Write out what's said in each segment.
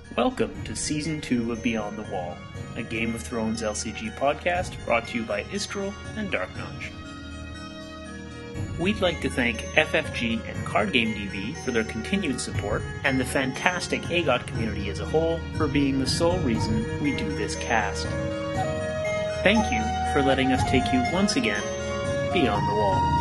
Welcome to Season 2 of Beyond the Wall, a Game of Thrones LCG podcast brought to you by Istrel and Dark Notch. We'd like to thank FFG and Card Game DB for their continued support, and the fantastic AGOT community as a whole for being the sole reason we do this cast. Thank you for letting us take you once again beyond the wall.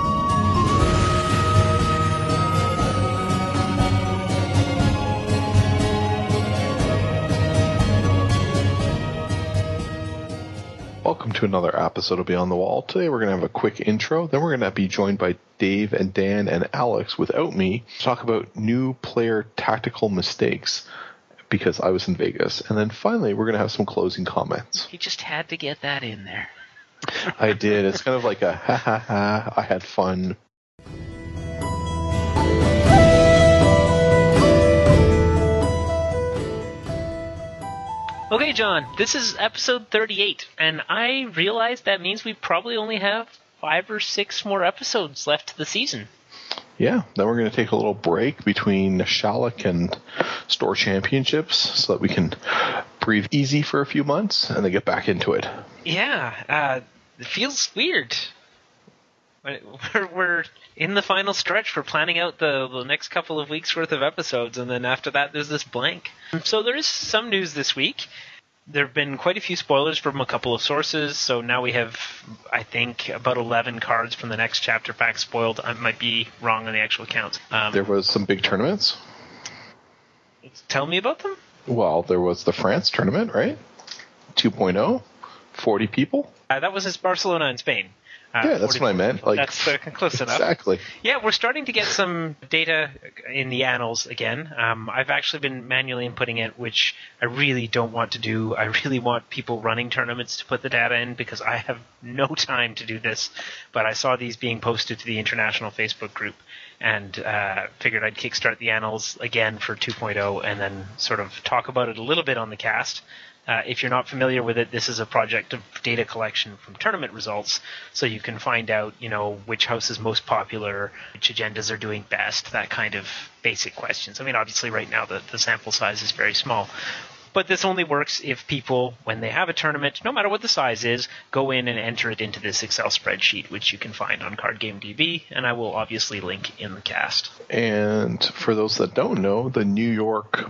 Welcome to another episode of Beyond the Wall. Today we're going to have a quick intro, then we're going to be joined by Dave and Dan and Alex without me to talk about new player tactical mistakes because I was in Vegas. And then finally we're going to have some closing comments. You just had to get that in there. I did. It's kind of like a ha ha ha, I had fun. Okay, John, this is episode 38, and I realize that means we probably only have 5 or 6 more episodes left to the season. Yeah, then we're going to take a little break between Shallock and Store Championships so that we can breathe easy for a few months and then get back into it. Yeah, it feels weird. We're in the final stretch. We're planning out the next couple of weeks' worth of episodes, and then after that there's this blank. So there is some news this week. There have been quite a few spoilers from a couple of sources, so now we have, I think, about 11 cards from the next chapter pack spoiled. I might be wrong on the actual count. There was some big tournaments. Tell me about them? Well, there was the France tournament, right? 2.0, 40 people. That was in Barcelona and Spain. Yeah, that's what I meant. Like, that's close enough. Exactly. Yeah, we're starting to get some data in the annals again. I've actually been manually inputting it, which I really don't want to do. I really want people running tournaments to put the data in because I have no time to do this. But I saw these being posted to the international Facebook group and figured I'd kickstart the annals again for 2.0 and then sort of talk about it a little bit on the cast. If you're not familiar with it, this is a project of data collection from tournament results, so you can find out, which house is most popular, which agendas are doing best, that kind of basic questions. I mean, obviously right now the sample size is very small, but this only works if people, when they have a tournament, no matter what the size is, go in and enter it into this Excel spreadsheet, which you can find on CardGameDB, and I will obviously link in the cast. And for those that don't know, the New York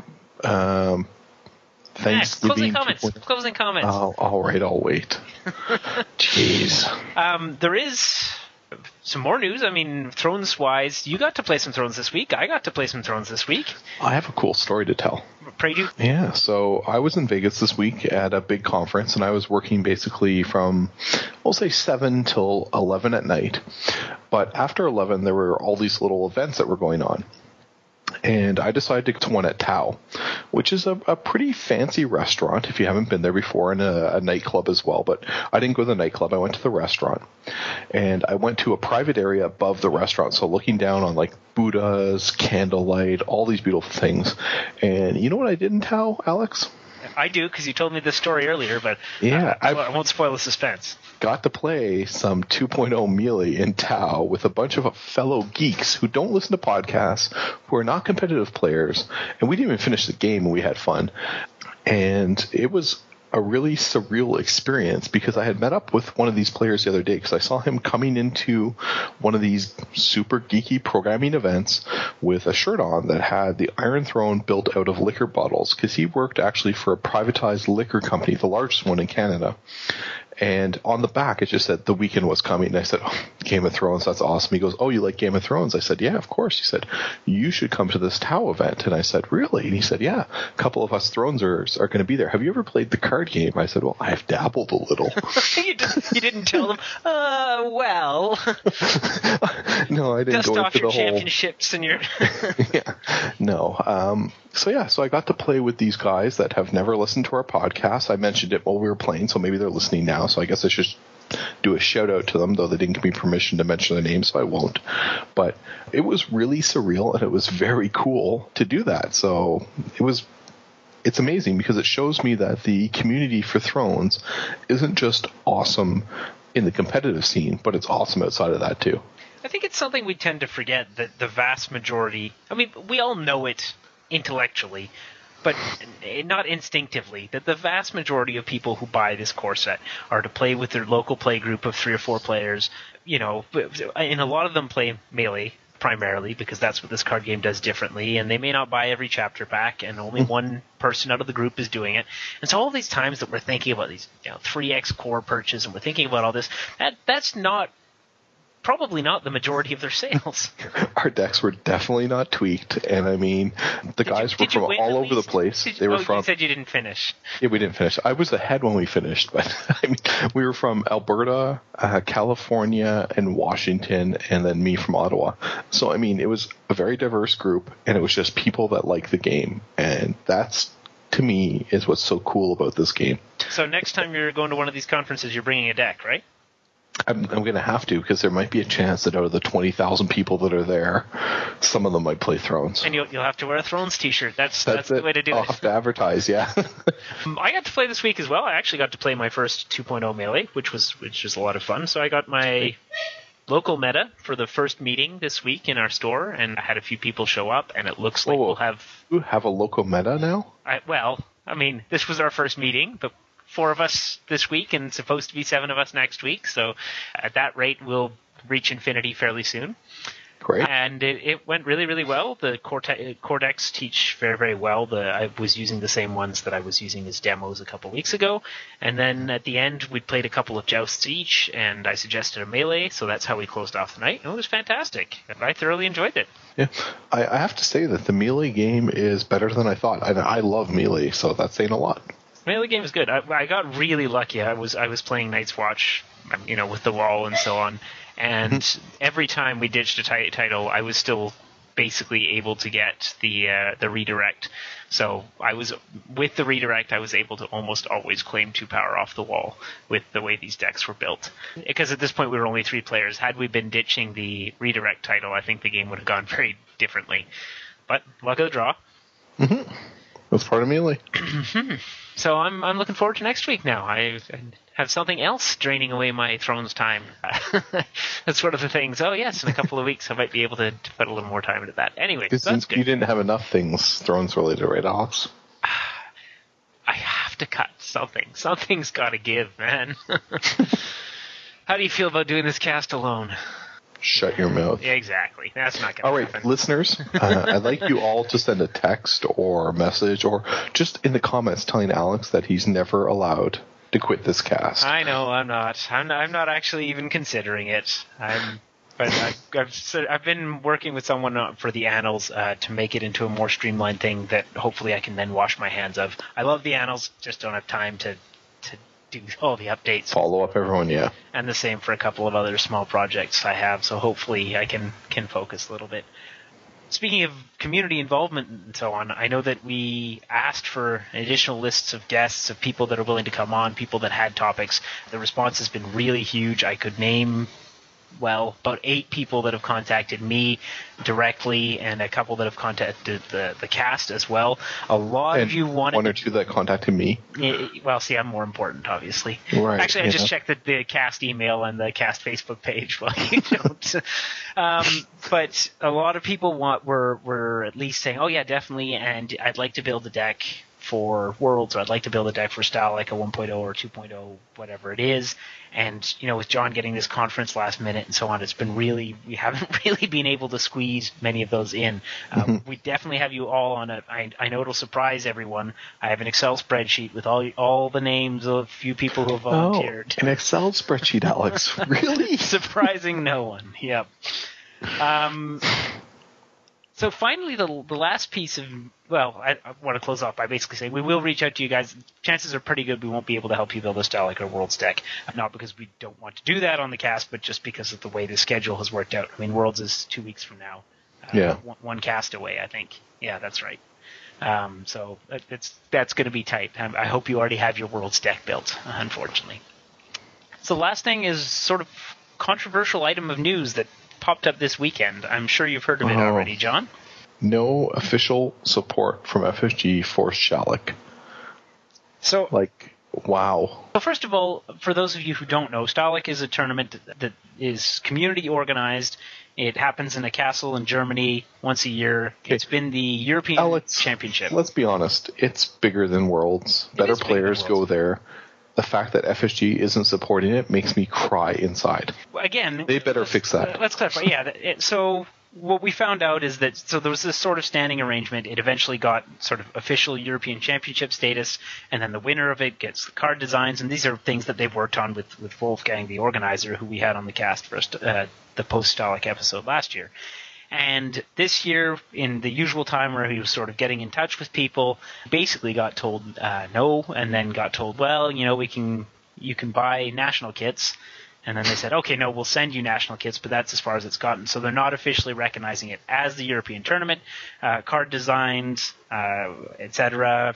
Thanksgiving. Closing comments. Oh, all right, I'll wait. Jeez. There is some more news. I mean, Thrones-wise, you got to play some Thrones this week. I got to play some Thrones this week. I have a cool story to tell. Pray do. Yeah, so I was in Vegas this week at a big conference, and I was working basically from, we'll say 7 till 11 at night. But after 11, there were all these little events that were going on. And I decided to go to one at Tao, which is a pretty fancy restaurant if you haven't been there before, and a nightclub as well. But I didn't go to the nightclub. I went to the restaurant. And I went to a private area above the restaurant, so looking down on like Buddhas, candlelight, all these beautiful things. And you know what I did in Tao, Alex? I do, because you told me this story earlier, but yeah, I won't spoil the suspense. Got to play some 2.0 Melee in Tao with a bunch of fellow geeks who don't listen to podcasts, who are not competitive players, and we didn't even finish the game and we had fun. And it was a really surreal experience because I had met up with one of these players the other day because I saw him coming into one of these super geeky programming events with a shirt on that had the Iron Throne built out of liquor bottles because he worked actually for a privatized liquor company, the largest one in Canada. And on the back, it just said the weekend was coming. And I said, oh, Game of Thrones, that's awesome. He goes, oh, you like Game of Thrones? I said, yeah, of course. He said, you should come to this Tao event. And I said, really? And he said, yeah, a couple of us Thronesers are going to be there. Have you ever played the card game? I said, well, I've dabbled a little. You didn't tell them, well. No, I didn't Dust go off into your the whole... championships and your... Yeah, no. So I got to play with these guys that have never listened to our podcast. I mentioned it while we were playing, so maybe they're listening now. So I guess I should do a shout out to them, though they didn't give me permission to mention their names, so I won't. But it was really surreal, and it was very cool to do that. So it's amazing because it shows me that the community for Thrones isn't just awesome in the competitive scene, but it's awesome outside of that too. I think it's something we tend to forget, that the vast majority, I mean, we all know it intellectually, but not instinctively. That the vast majority of people who buy this core set are to play with their local play group of 3 or 4 players. You know, and a lot of them play Melee primarily because that's what this card game does differently, and they may not buy every chapter pack, and only one person out of the group is doing it. And so all these times that we're thinking about these 3X core purchase, and we're thinking about all this, that's probably not the majority of their sales. Our decks were definitely not tweaked, and I mean, the guys were from all over the place. They were from. You said you didn't finish. Yeah, we didn't finish. I was ahead when we finished, but I mean, we were from Alberta, California, and Washington, and then me from Ottawa. So I mean, it was a very diverse group, and it was just people that like the game, and that's, to me, is what's so cool about this game. So next time you're going to one of these conferences, you're bringing a deck, right? I'm going to have to, because there might be a chance that out of the 20,000 people that are there, some of them might play Thrones. And you'll have to wear a Thrones t-shirt. That's the way to do it. I'll have to advertise, yeah. I got to play this week as well. I actually got to play my first 2.0 Melee, which was a lot of fun. So I got my local meta for the first meeting this week in our store, and I had a few people show up, and it looks like we'll have... You have a local meta now? This was our first meeting, but 4 of us this week and supposed to be 7 of us next week. So at that rate, we'll reach infinity fairly soon. Great. And it went really, really well. The core decks teach very, very well. I was using the same ones that I was using as demos a couple weeks ago. And then at the end, we played a couple of jousts each, and I suggested a Melee. So that's how we closed off the night. And it was fantastic. I thoroughly enjoyed it. Yeah, I have to say that the Melee game is better than I thought. I love Melee, so that's saying a lot. Melee game is good. I got really lucky. I was playing Night's Watch, with the wall and so on, and every time we ditched a title, I was still basically able to get the redirect. So with the redirect, I was able to almost always claim 2 power off the wall with the way these decks were built. Because at this point we were only 3 players. Had we been ditching the redirect title, I think the game would have gone very differently. But luck of the draw. Mm-hmm. That's part of Melee. So I'm looking forward to next week now. I have something else draining away my Thrones time. That's one of the things. Oh, yes, in a couple of weeks I might be able to put a little more time into that. Anyway, that's good. You didn't have enough things Thrones related, right, Alex? I have to cut something. Something's got to give, man. How do you feel about doing this cast alone? Shut your mouth. Yeah, exactly. That's not going to happen. All right, listeners, I'd like you all to send a text or a message or just in the comments telling Alex that he's never allowed to quit this cast. I know, I'm not. I'm not actually even considering it. But I've been working with someone for the Annals to make it into a more streamlined thing that hopefully I can then wash my hands of. I love the Annals, just don't have time to do all the updates. Follow up everyone, yeah. And the same for a couple of other small projects I have, so hopefully I can focus a little bit. Speaking of community involvement and so on, I know that we asked for additional lists of guests, of people that are willing to come on, people that had topics. The response has been really huge. I could name, about 8 people that have contacted me directly and a couple that have contacted the cast as well. A lot of you wanted... 1 or 2 that contacted me? Well, see, I'm more important, obviously. Right. Actually, I just checked the cast email and the cast Facebook page while you don't. But a lot of people were at least saying, oh, yeah, definitely, and I'd like to build a deck for Worlds, or I'd like to build a deck for style like a 1.0 or 2.0, whatever it is. And, with John getting this conference last minute and so on, we haven't really been able to squeeze many of those in. We definitely have you all on I know it'll surprise everyone. I have an Excel spreadsheet with all the names of a few people who have volunteered. Oh, an Excel spreadsheet, Alex. Really? Surprising no one. Yep. So finally, the last piece of, I want to close off by basically saying we will reach out to you guys. Chances are pretty good we won't be able to help you build a style like our Worlds deck. Not because we don't want to do that on the cast, but just because of the way the schedule has worked out. I mean, Worlds is 2 weeks from now. Yeah. One cast away, I think. Yeah, that's right. So that's going to be tight. I hope you already have your Worlds deck built, unfortunately. So the last thing is sort of controversial item of news that popped up this weekend. I'm sure you've heard of it already, John. No official support from FSG for Shalak. So, Wow. So first of all, for those of you who don't know, Stahleck is a tournament that is community organized. It happens in a castle in Germany once a year. It's been the European Championship. Let's be honest. It's bigger than Worlds. Better players go there. The fact that FSG isn't supporting it makes me cry inside. Again, they better fix that. Let's clarify. Yeah. So what we found out is that there was this sort of standing arrangement. It eventually got sort of official European Championship status, and then the winner of it gets the card designs. And these are things that they've worked on with Wolfgang, the organizer, who we had on the cast for the post-Stahleck episode last year. And this year, in the usual time where he was sort of getting in touch with people, basically got told no, and then got told, well, you can buy national kits. And then they said, okay, no, we'll send you national kits, but that's as far as it's gotten. So they're not officially recognizing it as the European tournament. Card designs, etc.,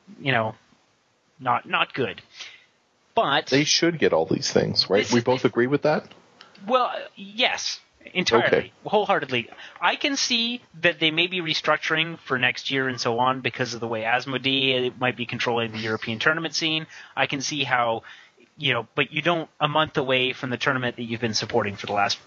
not good. But they should get all these things, right? We both agree with that? Well, yes. Entirely, okay. Wholeheartedly. I can see that they may be restructuring for next year and so on because of the way Asmodee might be controlling the European tournament scene. I can see how, but you don't a month away from the tournament that you've been supporting for the last,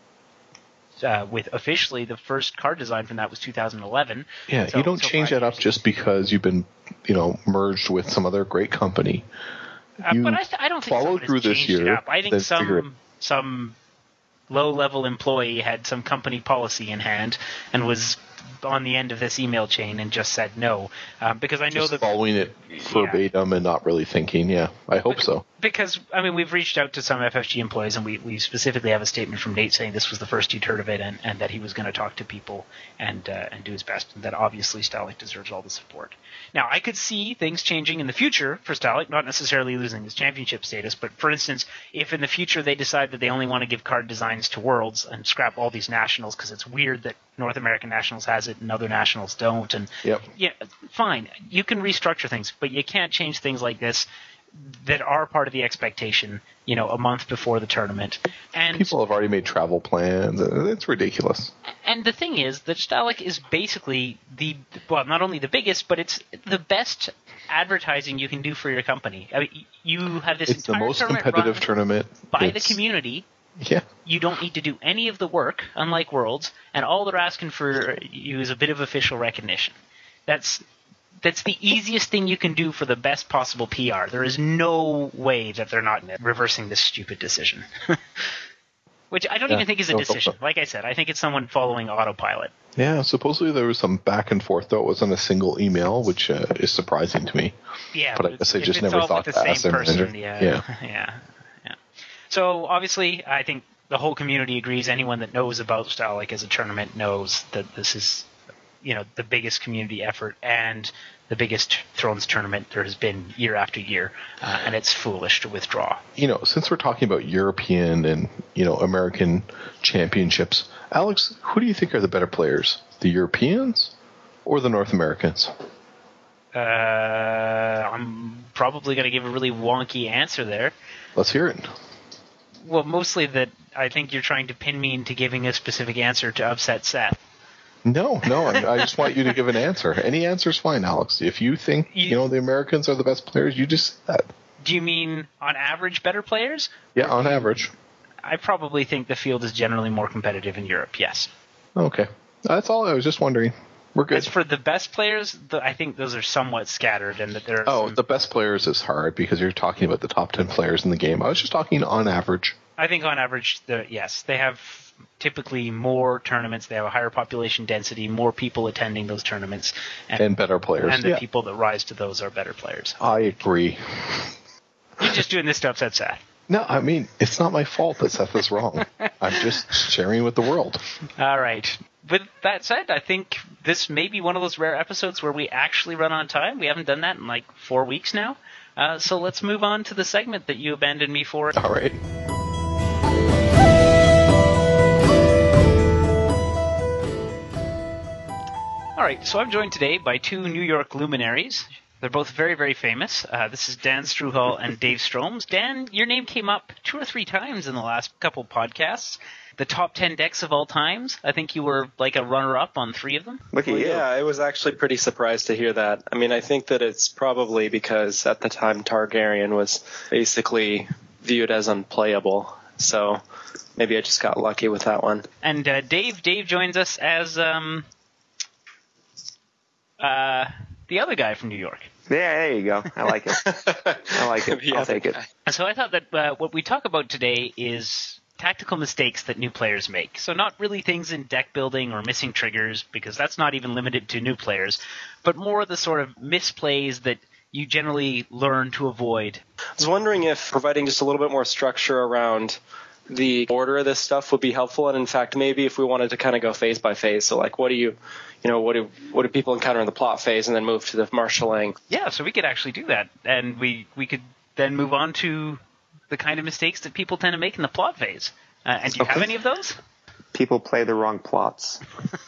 with officially the first card design from that was 2011. Yeah, you don't change that up just because you've been, merged with some other great company. But I don't think follow through this year. I think some low-level employee had some company policy in hand and was on the end of this email chain and just said no, because I know just that following it verbatim and not really thinking. Yeah, I hope so. Because we've reached out to some FFG employees, and we specifically have a statement from Nate saying this was the first he'd heard of it, and that he was going to talk to people and do his best, and that obviously Stahleck deserves all the support. Now, I could see things changing in the future for Stahleck, not necessarily losing his championship status, but for instance, if in the future they decide that they only want to give card designs to Worlds and scrap all these nationals because it's weird that North American Nationals has it and other nationals don't, and yeah, fine, you can restructure things, but you can't change things like this that are part of the expectation, a month before the tournament. And people have already made travel plans. It's ridiculous. And the thing is that Stahleck is basically not only the biggest, but it's the best advertising you can do for your company. You have this it's entire the most tournament competitive run tournament by the community. Yeah. You don't need to do any of the work, unlike Worlds, and all they're asking for you is a bit of official recognition. That's the easiest thing you can do for the best possible PR. There is no way that they're not reversing this stupid decision. Which I don't even think is a decision. Like I said, I think it's someone following autopilot. Yeah, supposedly there was some back and forth, though. It wasn't a single email, which is surprising to me. Yeah, but I guess I just never thought to ask their manager. Yeah. So obviously, I think the whole community agrees. Anyone that knows about Stahleck as a tournament knows that this is, the biggest community effort and the biggest Thrones tournament there has been year after year, and it's foolish to withdraw. Since we're talking about European and, American championships, Alex, who do you think are the better players, the Europeans or the North Americans? I'm probably going to give a really wonky answer there. Let's hear it. Well, mostly that I think you're trying to pin me into giving a specific answer to upset Seth. No, I just want you to give an answer. Any answer's fine, Alex. If you think, the Americans are the best players, you just say that. Do you mean on average better players? Yeah, on average. I probably think the field is generally more competitive in Europe, yes. Okay. That's all. I was just wondering. We're good. As for the best players, I think those are somewhat scattered, and that there are the best players is hard because you're talking about the top 10 players in the game. I was just talking on average. I think on average, yes, they have typically more tournaments. They have a higher population density, more people attending those tournaments, and better players. And the people that rise to those are better players. I agree. You're just doing this to upset Seth. No, I mean, it's not my fault that Seth is wrong. I'm just sharing with the world. All right. With that said, I think this may be one of those rare episodes where we actually run on time. We haven't done that in like 4 weeks now. So let's move on to the segment that you abandoned me for. All right. All right, so I'm joined today by two New York luminaries. They're both very, very famous. This is Dan Struhal and Dave Stromes. Dan, your name came up 2 or 3 times in the last couple podcasts. The top 10 decks of all times. I think you were like a runner-up on 3 of them. Look at you. Yeah, I was actually pretty surprised to hear that. I mean, I think that it's probably because at the time Targaryen was basically viewed as unplayable. So maybe I just got lucky with that one. And Dave joins us as the other guy from New York. Yeah, there you go. I like it. I'll take it. So I thought that what we talk about today is tactical mistakes that new players make. So not really things in deck building or missing triggers, because that's not even limited to new players, but more the sort of misplays that you generally learn to avoid. I was wondering if providing just a little bit more structure around the order of this stuff would be helpful, and in fact, maybe if we wanted to kind of go phase by phase. So, like, what do people encounter in the plot phase, and then move to the marshalling? Yeah, so we could actually do that, and we could then move on to the kind of mistakes that people tend to make in the plot phase. And do you have any of those? People play the wrong plots.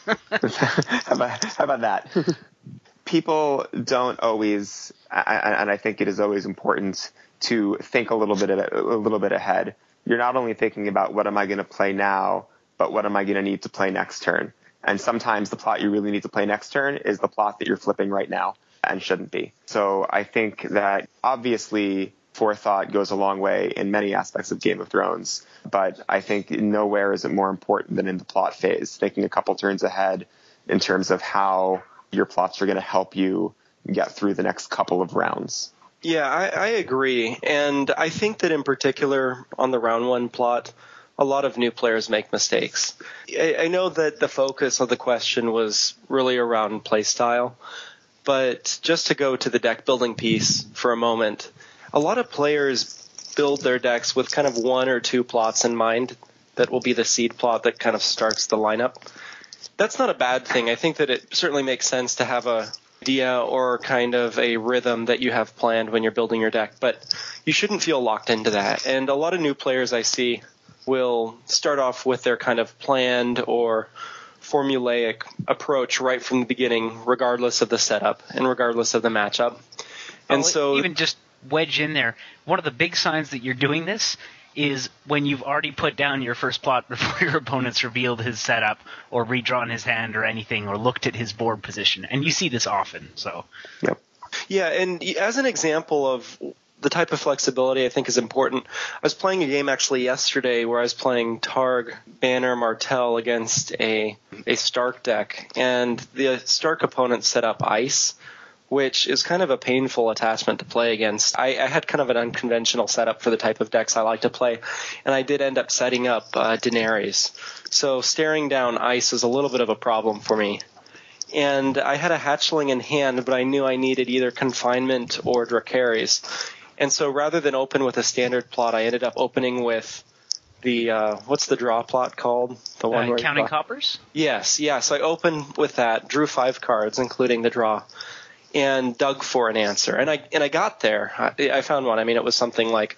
How about that? People don't always, and I think it is always important to think a little bit ahead. You're not only thinking about what am I going to play now, but what am I going to need to play next turn. And sometimes the plot you really need to play next turn is the plot that you're flipping right now and shouldn't be. So I think that obviously forethought goes a long way in many aspects of Game of Thrones, but I think nowhere is it more important than in the plot phase, thinking a couple turns ahead in terms of how your plots are going to help you get through the next couple of rounds. Yeah, I agree. And I think that in particular on the round 1 plot, a lot of new players make mistakes. I know that the focus of the question was really around playstyle, but just to go to the deck building piece for a moment, a lot of players build their decks with kind of 1 or 2 plots in mind that will be the seed plot that kind of starts the lineup. That's not a bad thing. I think that it certainly makes sense to have a idea or kind of a rhythm that you have planned when you're building your deck, but you shouldn't feel locked into that. And a lot of new players I see will start off with their kind of planned or formulaic approach right from the beginning, regardless of the setup and regardless of the matchup. And so even just wedge in there, one of the big signs that you're doing this is when you've already put down your first plot before your opponent's revealed his setup or redrawn his hand or anything or looked at his board position. And you see this often. So, Yep. Yeah, and as an example of the type of flexibility I think is important, I was playing a game actually yesterday where I was playing Targ, Banner, Martell against a Stark deck, and the Stark opponent set up Ice, which is kind of a painful attachment to play against. I had kind of an unconventional setup for the type of decks I like to play, and I did end up setting up Daenerys. So staring down Ice is a little bit of a problem for me. And I had a Hatchling in hand, but I knew I needed either Confinement or Dracarys. And so rather than open with a standard plot, I ended up opening with the what's the draw plot called? The one where Counting Coppers? Yes, yeah. So I opened with that, drew 5 cards, including the draw, and dug for an answer. And I got there. I found one. I mean, it was something like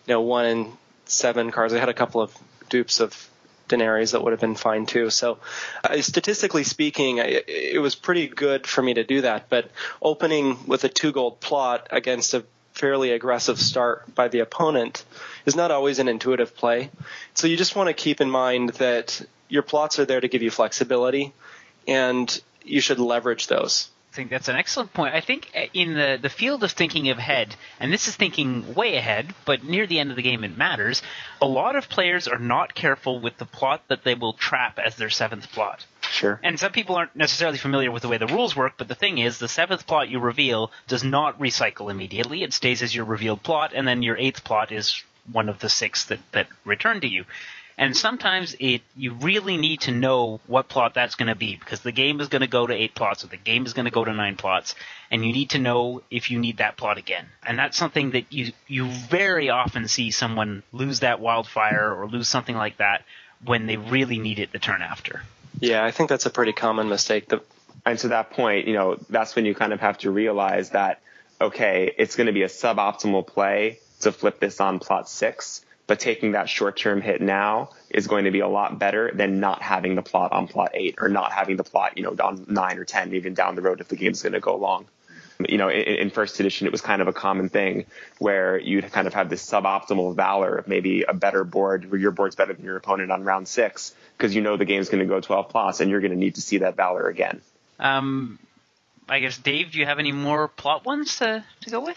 1 in 7 cards. I had a couple of dupes of Daenerys that would have been fine too. So statistically speaking, it was pretty good for me to do that. But opening with a 2 gold plot against a fairly aggressive start by the opponent is not always an intuitive play. So you just want to keep in mind that your plots are there to give you flexibility, and you should leverage those. I think that's an excellent point. I think in the field of thinking ahead, and this is thinking way ahead, but near the end of the game it matters, a lot of players are not careful with the plot that they will trap as their 7th plot. Sure. And some people aren't necessarily familiar with the way the rules work, but the thing is, the 7th plot you reveal does not recycle immediately. It stays as your revealed plot, and then your 8th plot is one of the 6 that return to you. And sometimes you really need to know what plot that's going to be, because the game is going to go to 8 plots, or the game is going to go to 9 plots, and you need to know if you need that plot again. And that's something that you very often see someone lose that wildfire or lose something like that when they really need it the turn after. Yeah, I think that's a pretty common mistake. And to that point, that's when you kind of have to realize that, okay, it's going to be a suboptimal play to flip this on plot 6, but taking that short-term hit now is going to be a lot better than not having the plot on plot 8, or not having the plot, on 9 or 10, even down the road if the game's going to go long. In first edition, it was kind of a common thing where you'd kind of have this suboptimal valor of maybe a better board where your board's better than your opponent on round 6 because the game's going to go 12 plots and you're going to need to see that valor again. I guess, Dave, do you have any more plot ones to go with?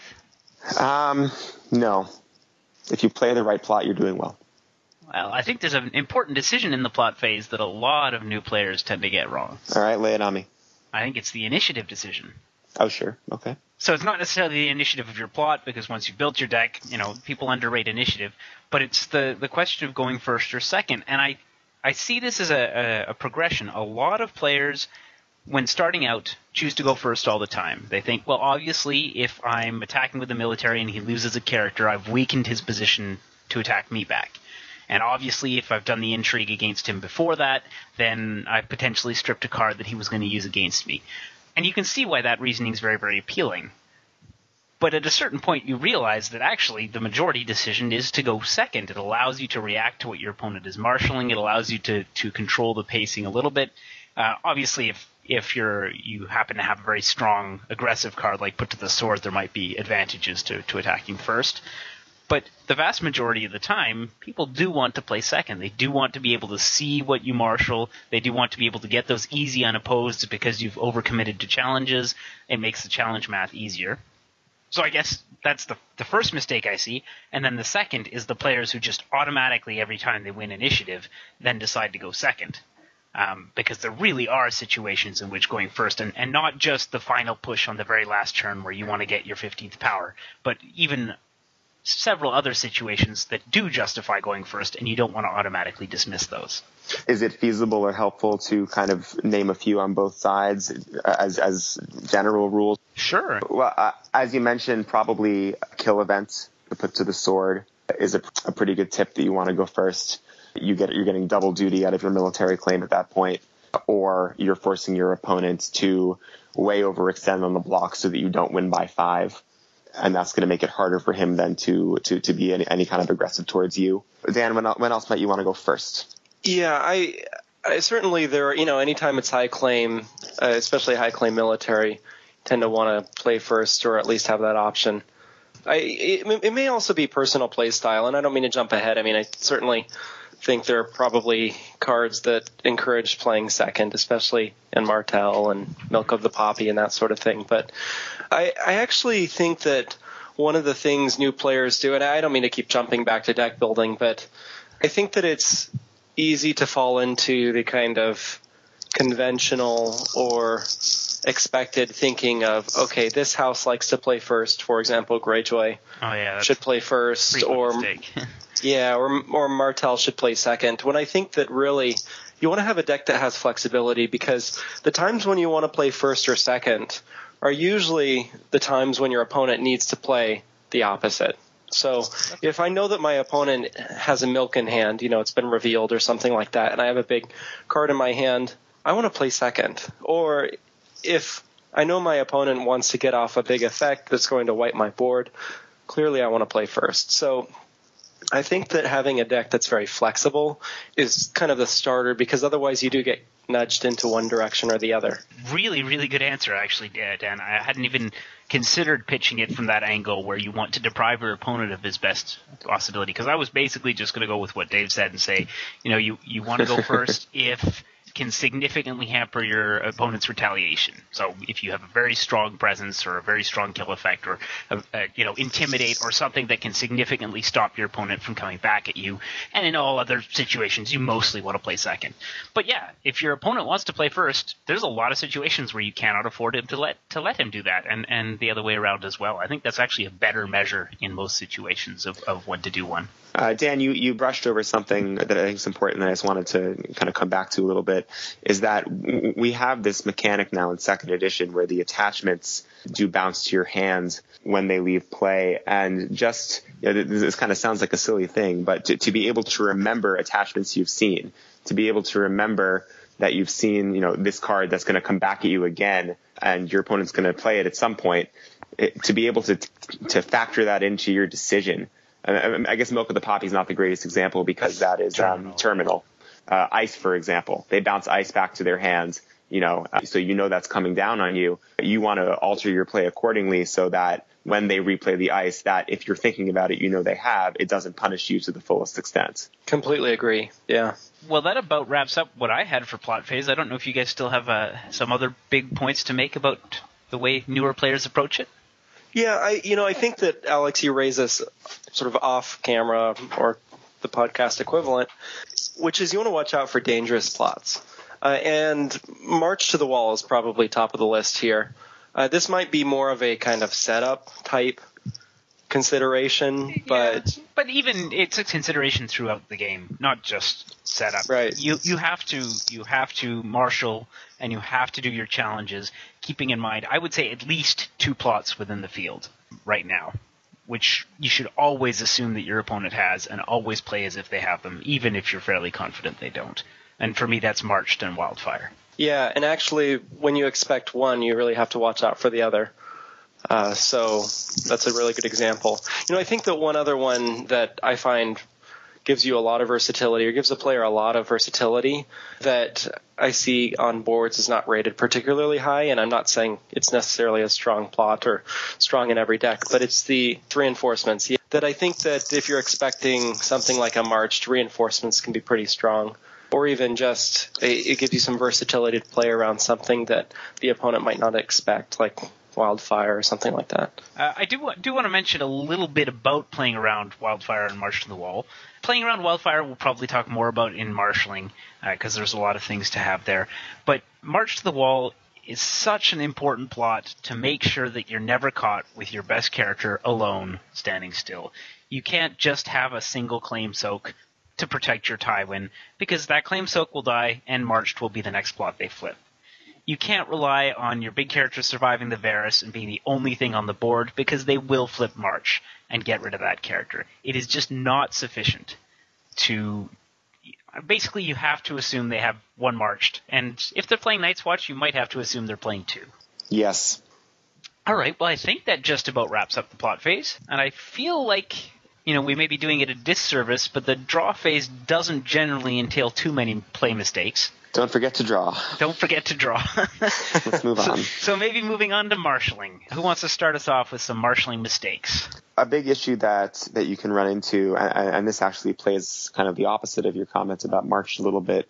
No. If you play the right plot, you're doing well. Well, I think there's an important decision in the plot phase that a lot of new players tend to get wrong. All right, lay it on me. I think it's the initiative decision. Oh, sure. Okay. So it's not necessarily the initiative of your plot, because once you've built your deck, people underrate initiative, but it's the question of going first or second. And I see this as a progression. A lot of players, when starting out, choose to go first all the time. They think, well, obviously, if I'm attacking with the military and he loses a character, I've weakened his position to attack me back. And obviously, if I've done the intrigue against him before that, then I've potentially stripped a card that he was going to use against me. And you can see why that reasoning is very, very appealing. But at a certain point, you realize that actually the majority decision is to go second. It allows you to react to what your opponent is marshalling. It allows you to control the pacing a little bit. Obviously, if you happen to have a very strong aggressive card like Put to the Sword, there might be advantages to attacking first. But the vast majority of the time, people do want to play second. They do want to be able to see what you marshal. They do want to be able to get those easy unopposed because you've overcommitted to challenges. It makes the challenge math easier. So I guess that's the first mistake I see. And then the second is the players who just automatically, every time they win initiative, then decide to go second. Because there really are situations in which going first, and not just the final push on the very last turn where you want to get your 15th power, but even several other situations that do justify going first, and you don't want to automatically dismiss those. Is it feasible or helpful to kind of name a few on both sides as general rules? Sure. Well, as you mentioned, probably a kill event to Put to the Sword is a pretty good tip that you want to go first. You're getting double duty out of your military claim at that point, or you're forcing your opponent to way overextend on the block so that you don't win by 5. And that's going to make it harder for him then to be any kind of aggressive towards you. Dan, when else might you want to go first? Yeah, I certainly anytime it's high claim, especially high claim military, tend to want to play first or at least have that option. It may also be personal play style, and I don't mean to jump ahead. I mean, I certainly think there are probably cards that encourage playing second, especially in Martell and Milk of the Poppy and that sort of thing. But I actually think that one of the things new players do, and I don't mean to keep jumping back to deck building, but I think that it's easy to fall into the kind of conventional or expected thinking of, okay, this house likes to play first. For example, Greyjoy should play first, or or Martell should play second. When I think that really you want to have a deck that has flexibility, because the times when you want to play first or second are usually the times when your opponent needs to play the opposite. So if I know that my opponent has a milk in hand, it's been revealed or something like that, and I have a big card in my hand, I want to play second. Or if I know my opponent wants to get off a big effect that's going to wipe my board, clearly I want to play first. So I think that having a deck that's very flexible is kind of the starter, because otherwise you do get nudged into one direction or the other. Really, really good answer, actually, Dan. I hadn't even considered pitching it from that angle where you want to deprive your opponent of his best possibility, because I was basically just going to go with what Dave said and say, you want to go first if can significantly hamper your opponent's retaliation. So if you have a very strong presence or a very strong kill effect or intimidate or something that can significantly stop your opponent from coming back at you, and in all other situations you mostly want to play second. But yeah, if your opponent wants to play first, there's a lot of situations where you cannot afford him to let him do that, and the other way around as well. I think that's actually a better measure in most situations of when to do one. Dan, you brushed over something that I think is important that I just wanted to kind of come back to a little bit, is that we have this mechanic now in second edition where the attachments do bounce to your hands when they leave play. And just, this kind of sounds like a silly thing, but to be able to remember attachments you've seen, to be able to remember that you've seen, this card that's going to come back at you again and your opponent's going to play it at some point, to be able to factor that into your decision. I guess Milk of the Poppy is not the greatest example because that is terminal. Ice, for example, they bounce ice back to their hands. so that's coming down on you. You want to alter your play accordingly so that when they replay the ice, that if you're thinking about it, they have, it doesn't punish you to the fullest extent. Completely agree. Yeah. Well, that about wraps up what I had for plot phase. I don't know if you guys still have some other big points to make about the way newer players approach it. Yeah, I think that, Alex, you raise this sort of off camera or the podcast equivalent, which is you want to watch out for dangerous plots. And March to the Wall is probably top of the list here. This might be more of a kind of setup type consideration, but even it's a consideration throughout the game, not just setup. Right. You have to marshal and you have to do your challenges, keeping in mind, I would say at least 2 plots within the field right now, which you should always assume that your opponent has and always play as if they have them, even if you're fairly confident they don't. And for me, that's Marched and Wildfire. Yeah, and actually, when you expect one, you really have to watch out for the other. So that's a really good example. I think that one other one that I find gives you a lot of versatility, or gives the player a lot of versatility, that I see on boards is not rated particularly high, and I'm not saying it's necessarily a strong plot or strong in every deck, but it's the reinforcements. That I think that if you're expecting something like a Marched, reinforcements can be pretty strong. Or even just it gives you some versatility to play around something that the opponent might not expect, like Wildfire or something like that. I do want to mention a little bit about playing around Wildfire and March to the Wall. Playing around Wildfire we'll probably talk more about in marshalling, because there's a lot of things to have there. But March to the Wall is such an important plot to make sure that you're never caught with your best character alone standing still. You can't just have a single claim soak to protect your Tywin, because that claim soak will die and Marched will be the next plot they flip. You can't rely on your big character surviving the Varys and being the only thing on the board, because they will flip March and get rid of that character. It is just not sufficient to... Basically, you have to assume they have one Marched, and if they're playing Night's Watch, you might have to assume they're playing 2. Yes. All right, well, I think that just about wraps up the plot phase, and I feel like... we may be doing it a disservice, but the draw phase doesn't generally entail too many play mistakes. Don't forget to draw. Let's move on. So maybe moving on to marshalling. Who wants to start us off with some marshalling mistakes? A big issue that you can run into, and this actually plays kind of the opposite of your comments about March a little bit,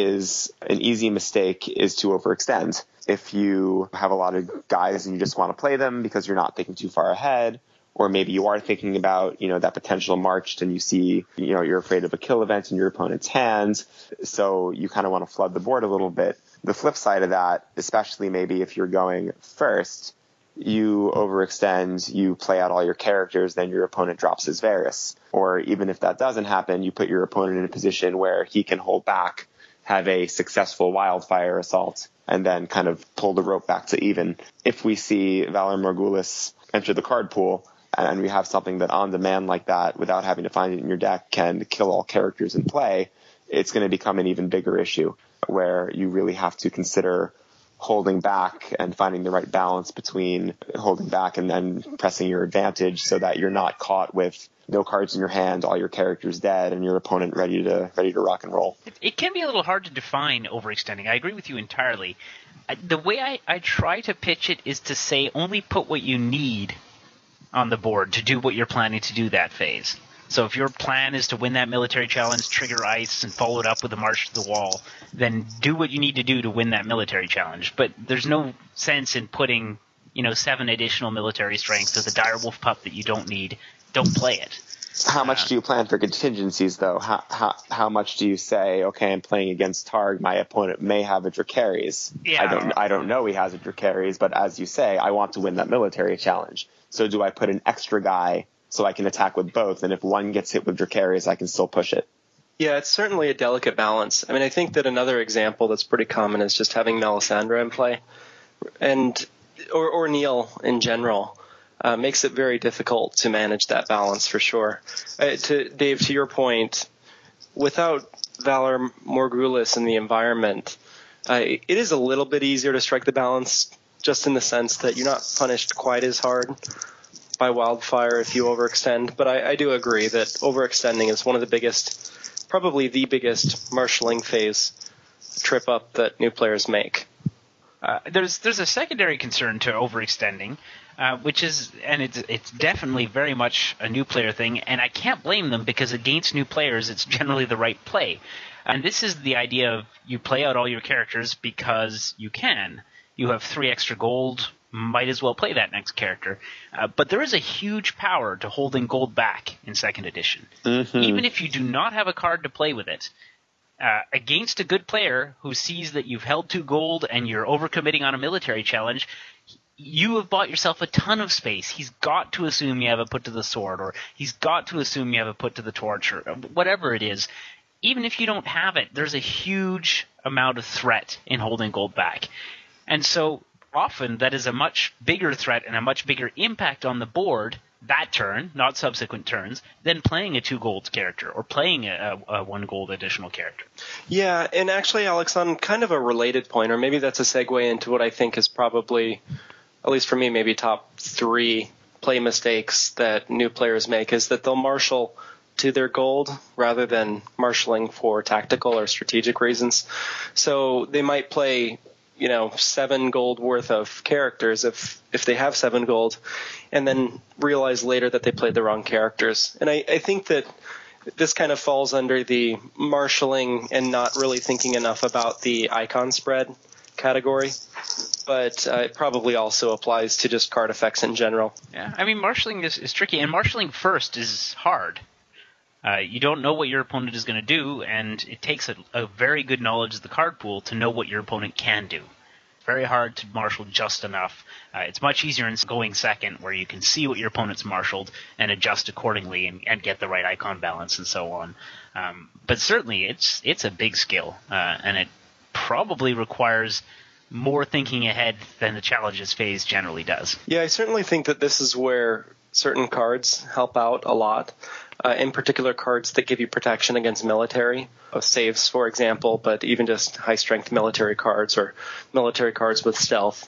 is an easy mistake is to overextend. If you have a lot of guys and you just want to play them because you're not thinking too far ahead, or maybe you are thinking about, that potential Marched and you see, you're afraid of a kill event in your opponent's hands. So you kind of want to flood the board a little bit. The flip side of that, especially maybe if you're going first, you overextend, you play out all your characters, then your opponent drops his Varys. Or even if that doesn't happen, you put your opponent in a position where he can hold back, have a successful Wildfire assault, and then kind of pull the rope back to even. If we see Valar Morghulis enter the card pool, and we have something that on demand like that, without having to find it in your deck, can kill all characters in play, it's going to become an even bigger issue where you really have to consider holding back and finding the right balance between holding back and then pressing your advantage so that you're not caught with no cards in your hand, all your characters dead, and your opponent ready to rock and roll. It can be a little hard to define overextending. I agree with you entirely. The way I try to pitch it is to say only put what you need on the board to do what you're planning to do that phase. So if your plan is to win that military challenge, trigger ice, and follow it up with a March to the Wall, then do what you need to do to win that military challenge. But there's no sense in putting, 7 additional military strength to the direwolf pup that you don't need. Don't play it. How much do you plan for contingencies, though? How much do you say, okay, I'm playing against Targ, my opponent may have a Dracarys. Yeah. I don't know he has a Dracarys, but as you say, I want to win that military challenge. So do I put an extra guy so I can attack with both, and if one gets hit with Dracarys, I can still push it? Yeah, it's certainly a delicate balance. I mean, I think that another example that's pretty common is just having Melisandre in play, and or Neil in general. Makes it very difficult to manage that balance for sure. Dave, to your point, without Valar Morghulis in the environment, it is a little bit easier to strike the balance, just in the sense that you're not punished quite as hard by Wildfire if you overextend. But I do agree that overextending is one of the biggest, probably the biggest marshalling phase trip up that new players make. There's a secondary concern to overextending, which is, and it's definitely very much a new player thing, and I can't blame them because against new players, it's generally the right play. And this is the idea of you play out all your characters because you can. You have 3 extra gold, might as well play that next character. But there is a huge power to holding gold back in 2nd edition. Mm-hmm. Even if you do not have a card to play with it, against a good player who sees that you've held 2 gold and you're overcommitting on a military challenge, you have bought yourself a ton of space. He's got to assume you have a put to the sword, or he's got to assume you have a put to the torch, or whatever it is. Even if you don't have it, there's a huge amount of threat in holding gold back. And so often that is a much bigger threat and a much bigger impact on the board that turn, not subsequent turns, than playing a 2 gold character or playing a 1 gold additional character. Yeah, and actually, Alex, on kind of a related point, or maybe that's a segue into what I think is probably, at least for me, maybe top 3 play mistakes that new players make, is that they'll marshal to their gold rather than marshaling for tactical or strategic reasons. So they might play 7 gold worth of characters if they have 7 gold, and then realize later that they played the wrong characters. And I think that this kind of falls under the marshaling and not really thinking enough about the icon spread category, but it probably also applies to just card effects in general. Yeah, I mean, marshaling is tricky, and marshaling first is hard. You don't know what your opponent is going to do, and it takes a very good knowledge of the card pool to know what your opponent can do. Very hard to marshal just enough. It's much easier in going second, where you can see what your opponent's marshaled and adjust accordingly and get the right icon balance and so on. But certainly, it's a big skill, and it probably requires more thinking ahead than the challenges phase generally does. Yeah, I certainly think that this is where certain cards help out a lot. In particular, cards that give you protection against military, saves, for example, but even just high-strength military cards or military cards with stealth.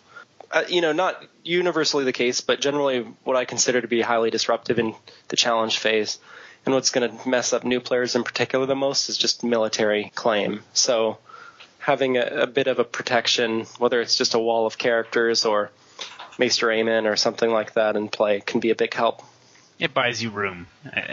Not universally the case, but generally what I consider to be highly disruptive in the challenge phase. And what's going to mess up new players in particular the most is just military claim. So having a bit of a protection, whether it's just a wall of characters or Maester Aemon or something like that in play, can be a big help. It buys you room.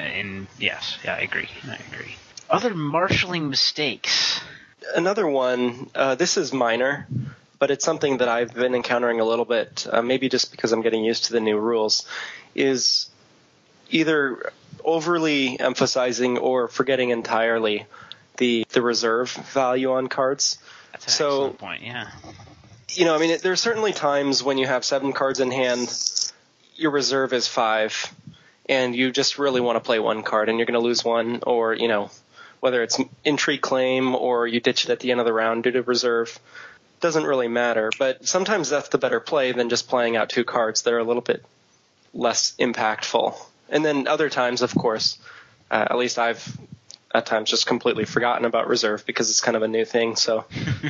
Yes, I agree. Other marshaling mistakes. Another one, this is minor, but it's something that I've been encountering a little bit, maybe just because I'm getting used to the new rules, is either overly emphasizing or forgetting entirely the reserve value on cards. That's an excellent point, yeah. There's certainly times when you have 7 cards in hand, your reserve is 5, and you just really want to play 1 card, and you're going to lose 1, or, whether it's intrigue claim or you ditch it at the end of the round due to reserve, doesn't really matter. But sometimes that's the better play than just playing out 2 cards that are a little bit less impactful. And then other times, of course, at least I've at times just completely forgotten about reserve because it's kind of a new thing, so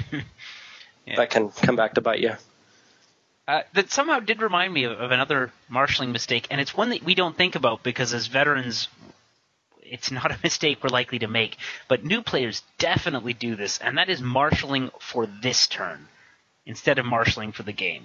yeah. That can come back to bite you. That somehow did remind me of another marshalling mistake, and it's one that we don't think about because as veterans, it's not a mistake we're likely to make. But new players definitely do this, and that is marshalling for this turn instead of marshalling for the game.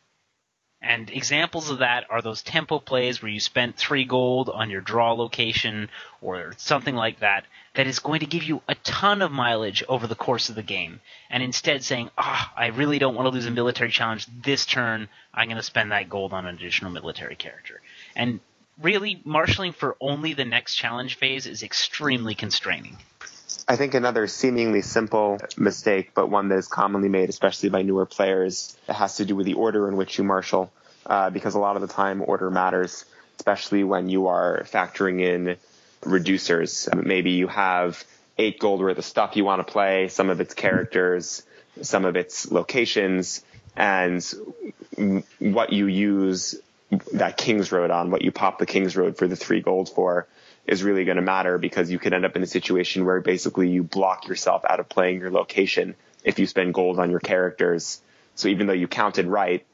And examples of that are those tempo plays where you spent 3 gold on your draw location or something like that, that is going to give you a ton of mileage over the course of the game. And instead saying, I really don't want to lose a military challenge this turn, I'm going to spend that gold on an additional military character. And really, marshalling for only the next challenge phase is extremely constraining. I think another seemingly simple mistake, but one that is commonly made, especially by newer players, has to do with the order in which you marshal, because a lot of the time order matters, especially when you are factoring in reducers. Maybe you have 8 gold worth of stuff you want to play, some of its characters, some of its locations, and what you use that King's Road on, what you pop the King's Road for the 3 gold for, is really going to matter, because you could end up in a situation where basically you block yourself out of playing your location if you spend gold on your characters. So even though you counted right,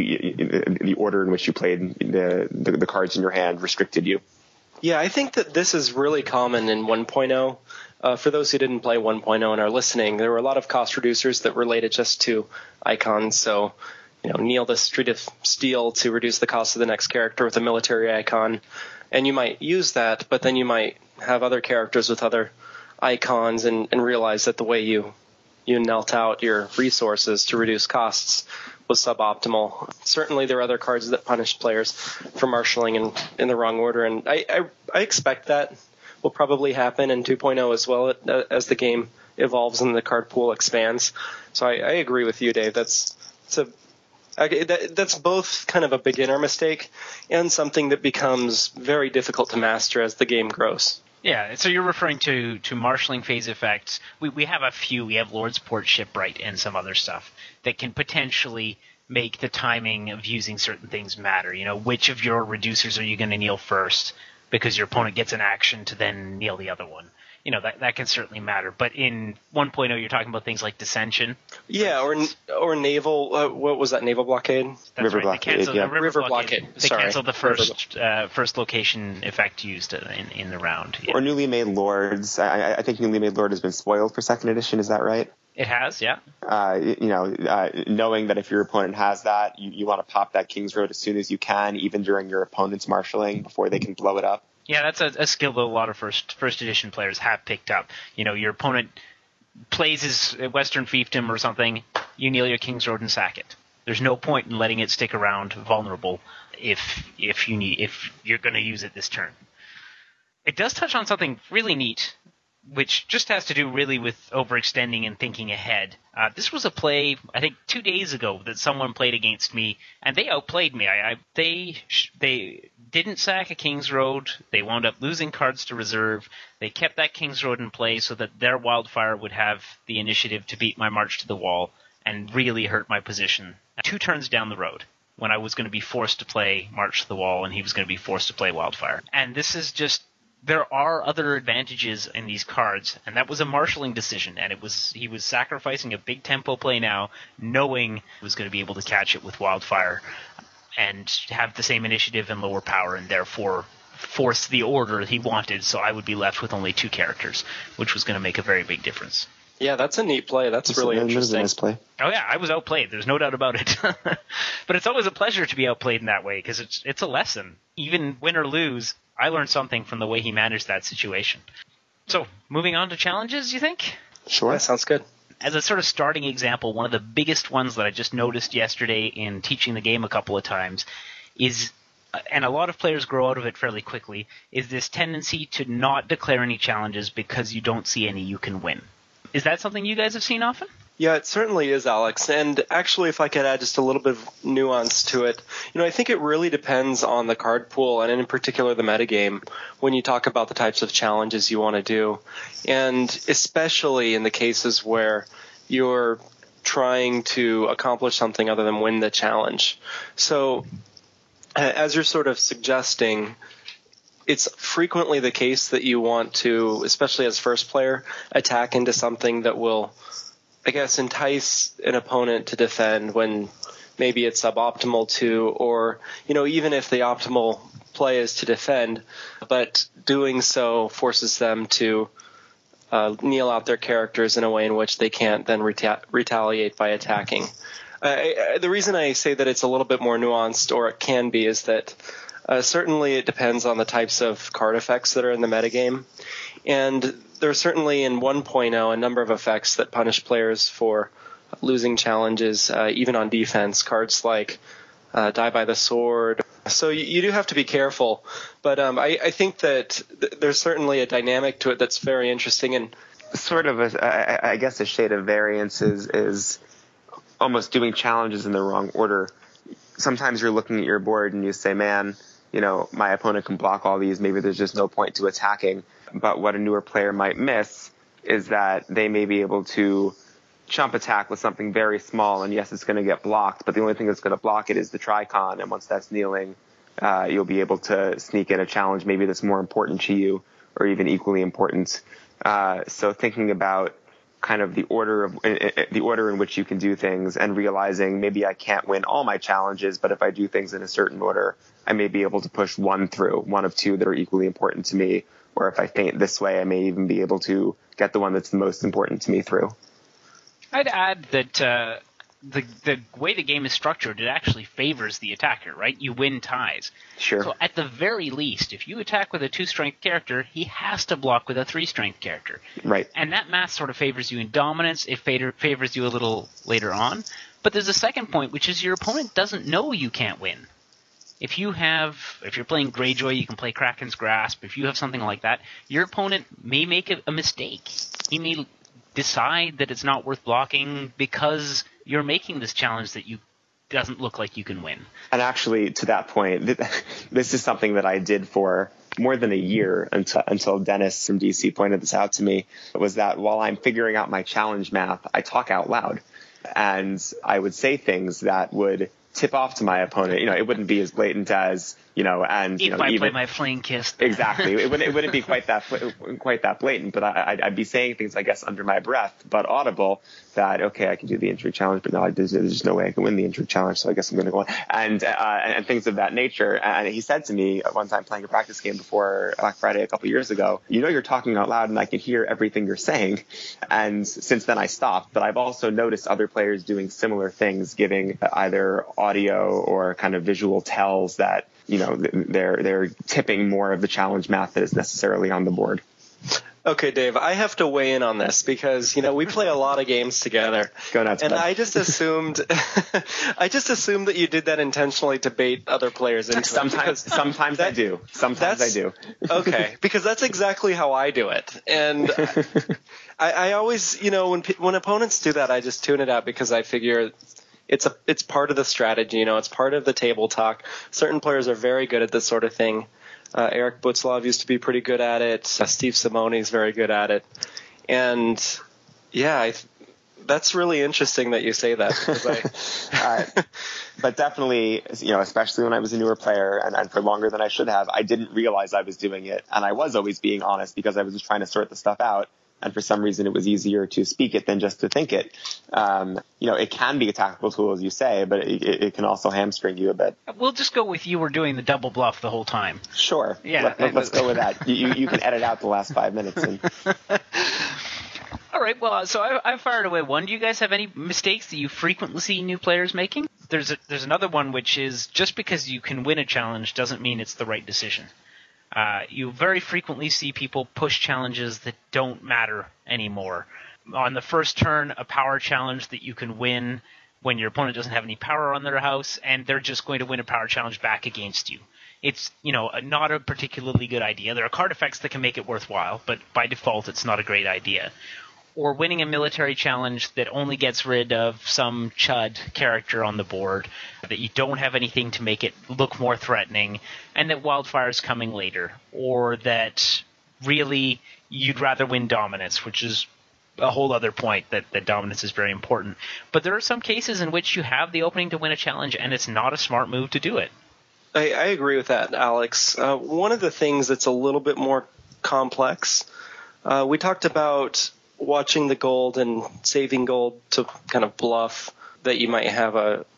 the order in which you played the cards in your hand restricted you. Yeah, I think that this is really common in 1.0. For those who didn't play 1.0 and are listening, there were a lot of cost reducers that related just to icons. So, kneel the Street of Steel to reduce the cost of the next character with a military icon. And you might use that, but then you might have other characters with other icons and realize that the way you knelt out your resources to reduce costs was suboptimal. Certainly there are other cards that punish players for marshaling in the wrong order, and I expect that will probably happen in 2.0 as well as the game evolves and the card pool expands. So I agree with you, Dave. That's both kind of a beginner mistake and something that becomes very difficult to master as the game grows. Yeah, so you're referring to marshalling phase effects. We have a few. We have Lord's Port, Shipwright, and some other stuff that can potentially make the timing of using certain things matter. Which of your reducers are you going to kneel first because your opponent gets an action to then kneel the other one? That can certainly matter. But in 1.0, you're talking about things like Dissension. Yeah, or naval. What was that? Naval blockade. That's River right. blockade. River blockade. They canceled the first location effect used in the round. Yeah. Or newly made lords. I think newly made lord has been spoiled for second edition. Is that right? It has, yeah. Knowing that if your opponent has that, you want to pop that King's Road as soon as you can, even during your opponent's marshalling before they can blow it up. Yeah, that's a skill that a lot of first edition players have picked up. Your opponent plays his Western Fiefdom or something, you kneel your King's Road and sack it. There's no point in letting it stick around vulnerable if you're going to use it this turn. It does touch on something really neat, which just has to do really with overextending and thinking ahead. This was a play, I think, 2 days ago that someone played against me, and they outplayed me. They didn't sack a King's Road. They wound up losing cards to reserve. They kept that King's Road in play so that their Wildfire would have the initiative to beat my March to the Wall and really hurt my position 2 turns down the road when I was going to be forced to play March to the Wall and he was going to be forced to play Wildfire. And this is just... There are other advantages in these cards, and that was a marshalling decision, and he was sacrificing a big tempo play now, knowing he was going to be able to catch it with Wildfire and have the same initiative and lower power, and therefore force the order he wanted, so I would be left with only 2 characters, which was going to make a very big difference. Yeah, that's a neat play. That's really interesting. A nice play. Oh yeah, I was outplayed. There's no doubt about it. But it's always a pleasure to be outplayed in that way, because it's a lesson. Even win or lose, I learned something from the way he managed that situation. So, moving on to challenges, you think? Sure. That sounds good. As a sort of starting example, one of the biggest ones that I just noticed yesterday in teaching the game a couple of times is, and a lot of players grow out of it fairly quickly, is this tendency to not declare any challenges because you don't see any you can win. Is that something you guys have seen often? Yeah, it certainly is, Alex. And actually, if I could add just a little bit of nuance to it, I think it really depends on the card pool and in particular the metagame when you talk about the types of challenges you want to do. And especially in the cases where you're trying to accomplish something other than win the challenge. So as you're sort of suggesting, it's frequently the case that you want to, especially as first player, attack into something that will, I guess, entice an opponent to defend when maybe it's suboptimal to, or, even if the optimal play is to defend, but doing so forces them to kneel out their characters in a way in which they can't then retaliate by attacking. The reason I say that it's a little bit more nuanced, or it can be, is that certainly it depends on the types of card effects that are in the metagame. And there are certainly in 1.0 a number of effects that punish players for losing challenges, even on defense. Cards like Die by the Sword. So you do have to be careful. But I think that there's certainly a dynamic to it that's very interesting. And sort of, I guess, a shade of variance is almost doing challenges in the wrong order. Sometimes you're looking at your board and you say, man, my opponent can block all these. Maybe there's just no point to attacking. But what a newer player might miss is that they may be able to chump attack with something very small, and yes, it's going to get blocked, but the only thing that's going to block it is the Tricon, and once that's kneeling, you'll be able to sneak in a challenge maybe that's more important to you, or even equally important. So thinking about kind of the order in which you can do things, and realizing maybe I can't win all my challenges, but if I do things in a certain order, I may be able to push one of 2 that are equally important to me, or if I feint this way, I may even be able to get the one that's the most important to me through. I'd add that the way the game is structured, it actually favors the attacker, right? You win ties. Sure. So at the very least, if you attack with a 2-strength character, he has to block with a 3-strength character. Right. And that math sort of favors you in dominance. It favors you a little later on. But there's a second point, which is your opponent doesn't know you can't win. If you're playing Greyjoy, you can play Kraken's Grasp. If you have something like that, your opponent may make a mistake. He may decide that it's not worth blocking because you're making this challenge that doesn't look like you can win. And actually, to that point, this is something that I did for more than a year until Dennis from DC pointed this out to me, was that while I'm figuring out my challenge math, I talk out loud. And I would say things that would tip off to my opponent. It wouldn't be as blatant as, if I play my Flame Kiss. Exactly. It wouldn't be quite that blatant, but I'd be saying things, I guess, under my breath, but audible, that, okay, I can do the intrigue challenge, but no, there's no way I can win the intrigue challenge, so I guess I'm going to go on. And things of that nature. And he said to me at one time playing a practice game before Black Friday a couple years ago, you're talking out loud and I can hear everything you're saying. And since then I stopped, but I've also noticed other players doing similar things, giving either audio or kind of visual tells that, they're tipping more of the challenge math that is necessarily on the board. Okay, Dave, I have to weigh in on this because, we play a lot of games together. Go nuts, and bud. I just assumed that you did that intentionally to bait other players into it. Sometimes I do. Sometimes I do. Okay, because that's exactly how I do it. And I always, when opponents do that, I just tune it out because I figure it's part of the strategy, it's part of the table talk. Certain players are very good at this sort of thing. Eric Butzlav used to be pretty good at it. Steve Simone is very good at it. And yeah, that's really interesting that you say that. But definitely, especially when I was a newer player and for longer than I should have, I didn't realize I was doing it. And I was always being honest because I was just trying to sort the stuff out. And for some reason, it was easier to speak it than just to think it. It can be a tactical tool, as you say, but it can also hamstring you a bit. We'll just go with you were doing the double bluff the whole time. Sure. Yeah. Let's go with that. You can edit out the last 5 minutes. All right. Well, so I fired away one. Do you guys have any mistakes that you frequently see new players making? There's another one, which is just because you can win a challenge doesn't mean it's the right decision. You very frequently see people push challenges that don't matter anymore. On the first turn, a power challenge that you can win when your opponent doesn't have any power on their house, and they're just going to win a power challenge back against you. It's, not a particularly good idea. There are card effects that can make it worthwhile, but by default, it's not a great idea. Or winning a military challenge that only gets rid of some chud character on the board, that you don't have anything to make it look more threatening, and that Wildfire's coming later. Or that really you'd rather win dominance, which is a whole other point, that dominance is very important. But there are some cases in which you have the opening to win a challenge, and it's not a smart move to do it. I agree with that, Alex. One of the things that's a little bit more complex, we talked about watching the gold and saving gold to kind of bluff that you might have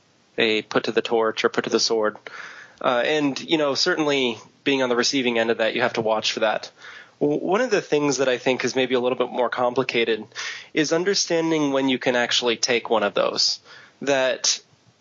a put to the torch or put to the sword. And certainly being on the receiving end of that, you have to watch for that. One of the things that I think is maybe a little bit more complicated is understanding when you can actually take one of those. That,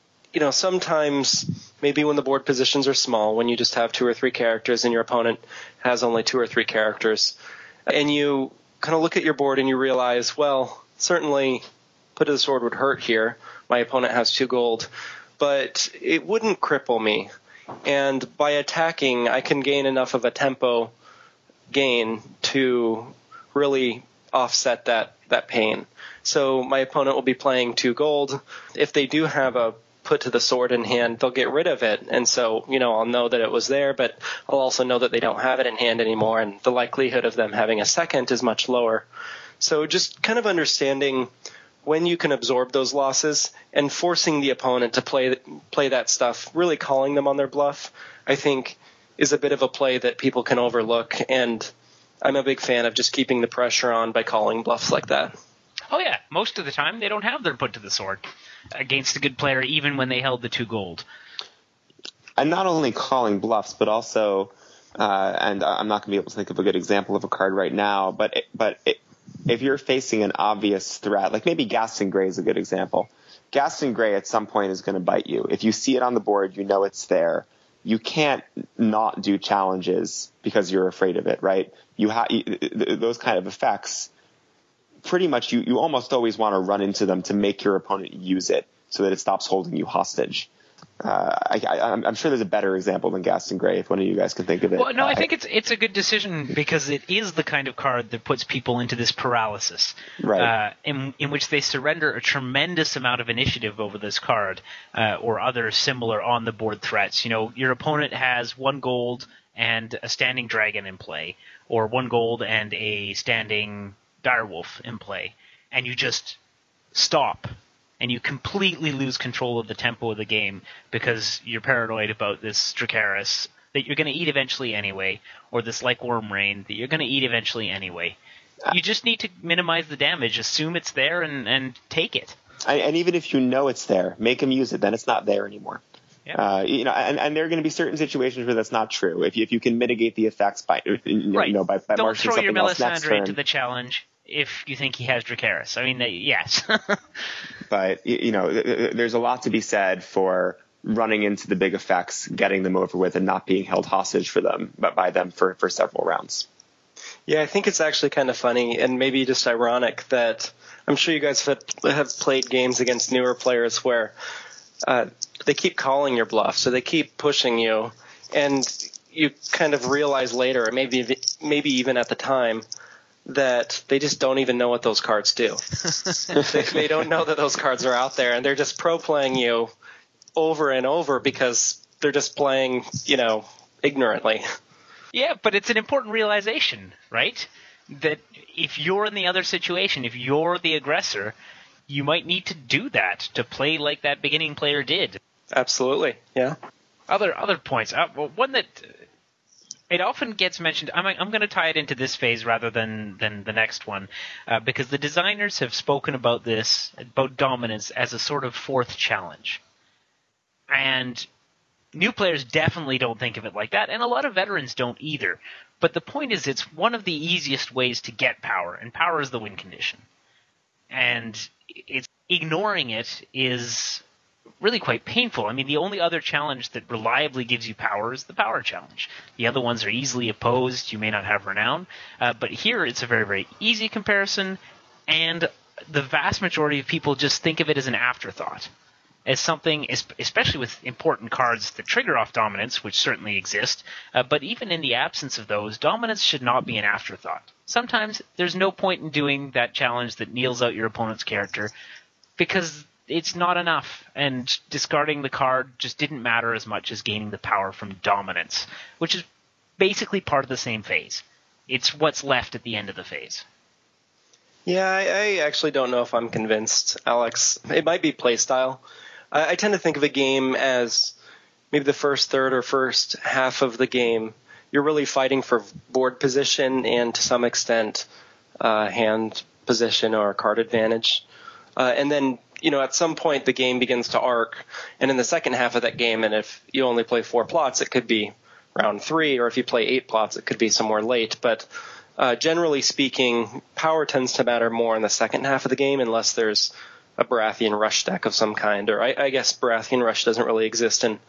sometimes maybe when the board positions are small, when you just have 2 or 3 characters and your opponent has only 2 or 3 characters, and you kind of look at your board and you realize, well, certainly put to the sword would hurt here. My opponent has 2 gold, but it wouldn't cripple me. And by attacking, I can gain enough of a tempo gain to really offset that pain. So my opponent will be playing 2 gold. If they do have a put to the sword in hand, they'll get rid of it. And so, I'll know that it was there, but I'll also know that they don't have it in hand anymore, and the likelihood of them having a second is much lower. So just kind of understanding when you can absorb those losses and forcing the opponent to play that stuff, really calling them on their bluff, I think is a bit of a play that people can overlook. And I'm a big fan of just keeping the pressure on by calling bluffs like that. Oh yeah, most of the time they don't have their put to the sword against a good player, even when they held the 2 gold. And not only calling bluffs, but also and I'm not going to be able to think of a good example of a card right now, but if you're facing an obvious threat, like maybe Ghaston Grey is a good example. Ghaston Grey at some point is going to bite you. If you see it on the board, you know it's there. You can't not do challenges because you're afraid of it, right? Those kind of effects, pretty much you almost always want to run into them to make your opponent use it so that it stops holding you hostage. I'm sure there's a better example than Ghaston Grey if one of you guys can think of it. Well, no, I think it's a good decision because it is the kind of card that puts people into this paralysis, right? In which they surrender a tremendous amount of initiative over this card or other similar on the board threats. You know, your opponent has 1 gold and a standing dragon in play, or 1 gold and a standing direwolf in play, and you just stop. And you completely lose control of the tempo of the game because you're paranoid about this Dracarys that you're going to eat eventually anyway, or this like Wormrain that you're going to eat eventually anyway. You just need to minimize the damage, assume it's there, and take it. And even if you know it's there, make them use it. Then it's not there anymore. Yeah. And there are going to be certain situations where that's not true. If you can mitigate the effects by Right. By Don't marching throw your something else next Melisandre turn. into the challenge if you think he has Dracarys. I mean, yes. But there's a lot to be said for running into the big effects, getting them over with, and not being held hostage for them, but by them for several rounds. Yeah, I think it's actually kind of funny and maybe just ironic that I'm sure you guys have played games against newer players where they keep calling your bluff, so they keep pushing you, and you kind of realize later, or maybe even at the time, that they just don't even know what those cards do. They don't know that those cards are out there, and they're just pro-playing you over and over because they're just playing, ignorantly. Yeah, but it's an important realization, right? That if you're in the other situation, if you're the aggressor, you might need to do that to play like that beginning player did. Absolutely, yeah. Other points. One that it often gets mentioned. I'm going to tie it into this phase rather than the next one, because the designers have spoken about dominance as a sort of fourth challenge, and new players definitely don't think of it like that, and a lot of veterans don't either. But the point is, it's one of the easiest ways to get power, and power is the win condition. And ignoring it is really quite painful. I mean, the only other challenge that reliably gives you power is the power challenge. The other ones are easily opposed. You may not have renown. But here it's a very, very easy comparison, and the vast majority of people just think of it as an afterthought. As something, especially with important cards that trigger off dominance, which certainly exist, but even in the absence of those, dominance should not be an afterthought. Sometimes there's no point in doing that challenge that kneels out your opponent's character because it's not enough, and discarding the card just didn't matter as much as gaining the power from dominance, which is basically part of the same phase. It's what's left at the end of the phase. Yeah, I actually don't know if I'm convinced, Alex. It might be playstyle. I tend to think of a game as maybe the first third or first half of the game. You're really fighting for board position and to some extent hand position or card advantage. And then, at some point the game begins to arc. And in the second half of that game, and if you only play 4 plots, it could be round 3. Or if you play 8 plots, it could be somewhere late. But generally speaking, power tends to matter more in the second half of the game unless there's a Baratheon Rush deck of some kind, or I guess Baratheon Rush doesn't really exist in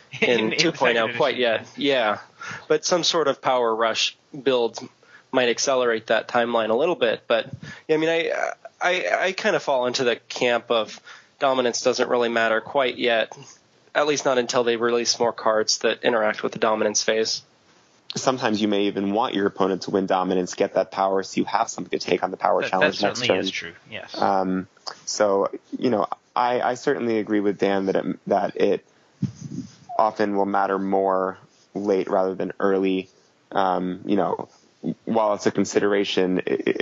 2.0 quite yet. Yeah, but some sort of power rush build might accelerate that timeline a little bit. But yeah, I mean, I kind of fall into the camp of dominance doesn't really matter quite yet, at least not until they release more cards that interact with the dominance phase. Sometimes you may even want your opponent to win dominance, get that power, so you have something to take on the power challenge next turn. That certainly is true, yes. So, I certainly agree with Dan that it often will matter more late rather than early. While it's a consideration,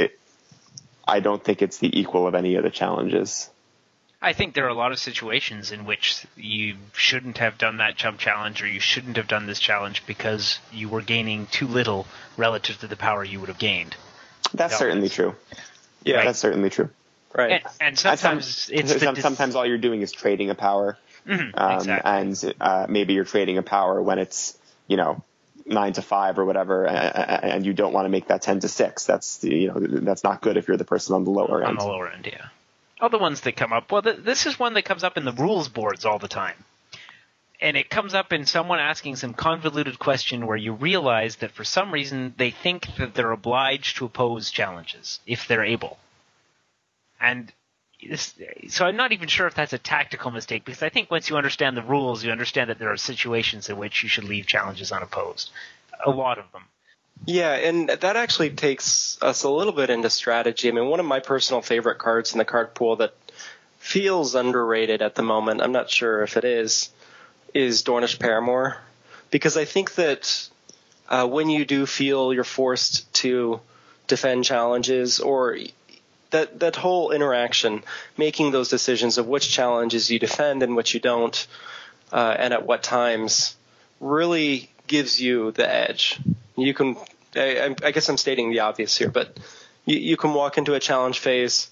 I don't think it's the equal of any of the challenges. I think there are a lot of situations in which you shouldn't have done that jump challenge, or you shouldn't have done this challenge because you were gaining too little relative to the power you would have gained. That's certainly true. Yeah, right. That's certainly true. Right. And sometimes sometimes all you're doing is trading a power. Exactly. And maybe you're trading a power when it's, 9 to 5 or whatever, and you don't want to make that 10 to 6. That's not good if you're the person on the lower end. On the lower end, yeah. Other ones that come up. Well, this is one that comes up in the rules boards all the time. And it comes up in someone asking some convoluted question where you realize that for some reason they think that they're obliged to oppose challenges if they're able. And so I'm not even sure if that's a tactical mistake, because I think once you understand the rules, you understand that there are situations in which you should leave challenges unopposed. A lot of them. Yeah, and that actually takes us a little bit into strategy. I mean, one of my personal favorite cards in the card pool that feels underrated at the moment, I'm not sure if it is Dornish Paramour. Because I think that when you do feel you're forced to defend challenges, or that whole interaction, making those decisions of which challenges you defend and which you don't, and at what times, really gives you the edge. You can, I guess I'm stating the obvious here, but you can walk into a challenge phase,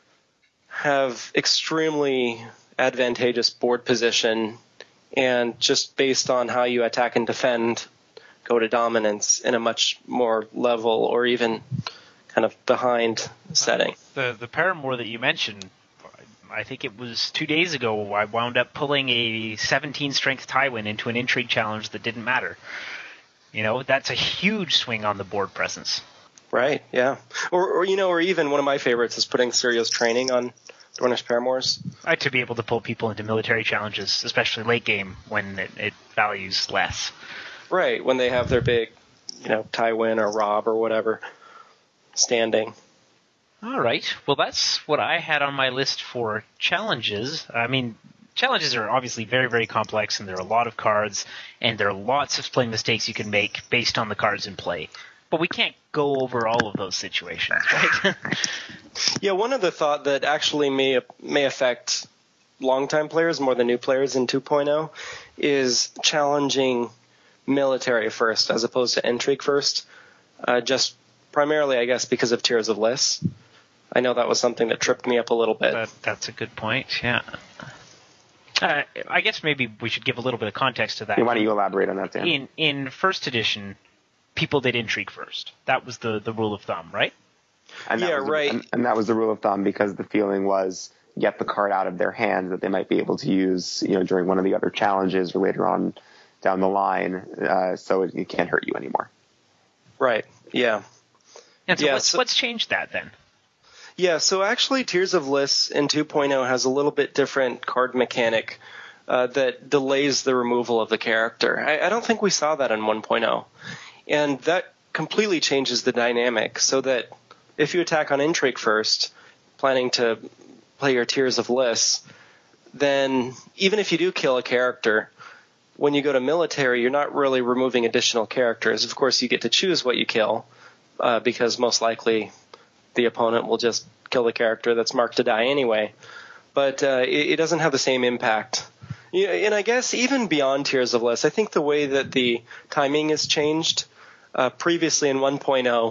have extremely advantageous board position, and just based on how you attack and defend, go to dominance in a much more level or even kind of behind setting. The Paramour that you mentioned, I think it was 2 days ago, I wound up pulling a 17 strength Tywin into an intrigue challenge that didn't matter. That's a huge swing on the board presence. Right, yeah. Or even one of my favorites is putting Sirius Training on Dornish Paramours. To be able to pull people into military challenges, especially late game when it values less. Right, when they have their big, Tywin or Robb or whatever standing. All right. Well, that's what I had on my list for challenges. I mean, challenges are obviously very, very complex, and there are a lot of cards, and there are lots of play mistakes you can make based on the cards in play. But we can't go over all of those situations, right? Yeah, one other thought that actually may affect longtime players more than new players in 2.0 is challenging military first as opposed to intrigue first. Just primarily, I guess, because of Tears of Lys. I know that was something that tripped me up a little bit. That's a good point, yeah. I guess maybe we should give a little bit of context to that. Why don't you elaborate on that, Dan? In first edition, people did intrigue first. That was the rule of thumb, right? And that was the rule of thumb because the feeling was get the card out of their hand that they might be able to use, during one of the other challenges or later on down the line, so it can't hurt you anymore. Right. Yeah. And so what's changed that then? Yeah. So actually, Tears of Lys in 2.0 has a little bit different card mechanic that delays the removal of the character. I don't think we saw that in 1.0, and that completely changes the dynamic. So that if you attack on intrigue first, planning to play your Tears of Lys, then even if you do kill a character, when you go to military, you're not really removing additional characters. Of course, you get to choose what you kill, because most likely the opponent will just kill the character that's marked to die anyway. But it doesn't have the same impact. And I guess even beyond Tears of Lys, I think the way that the timing has changed, previously in 1.0,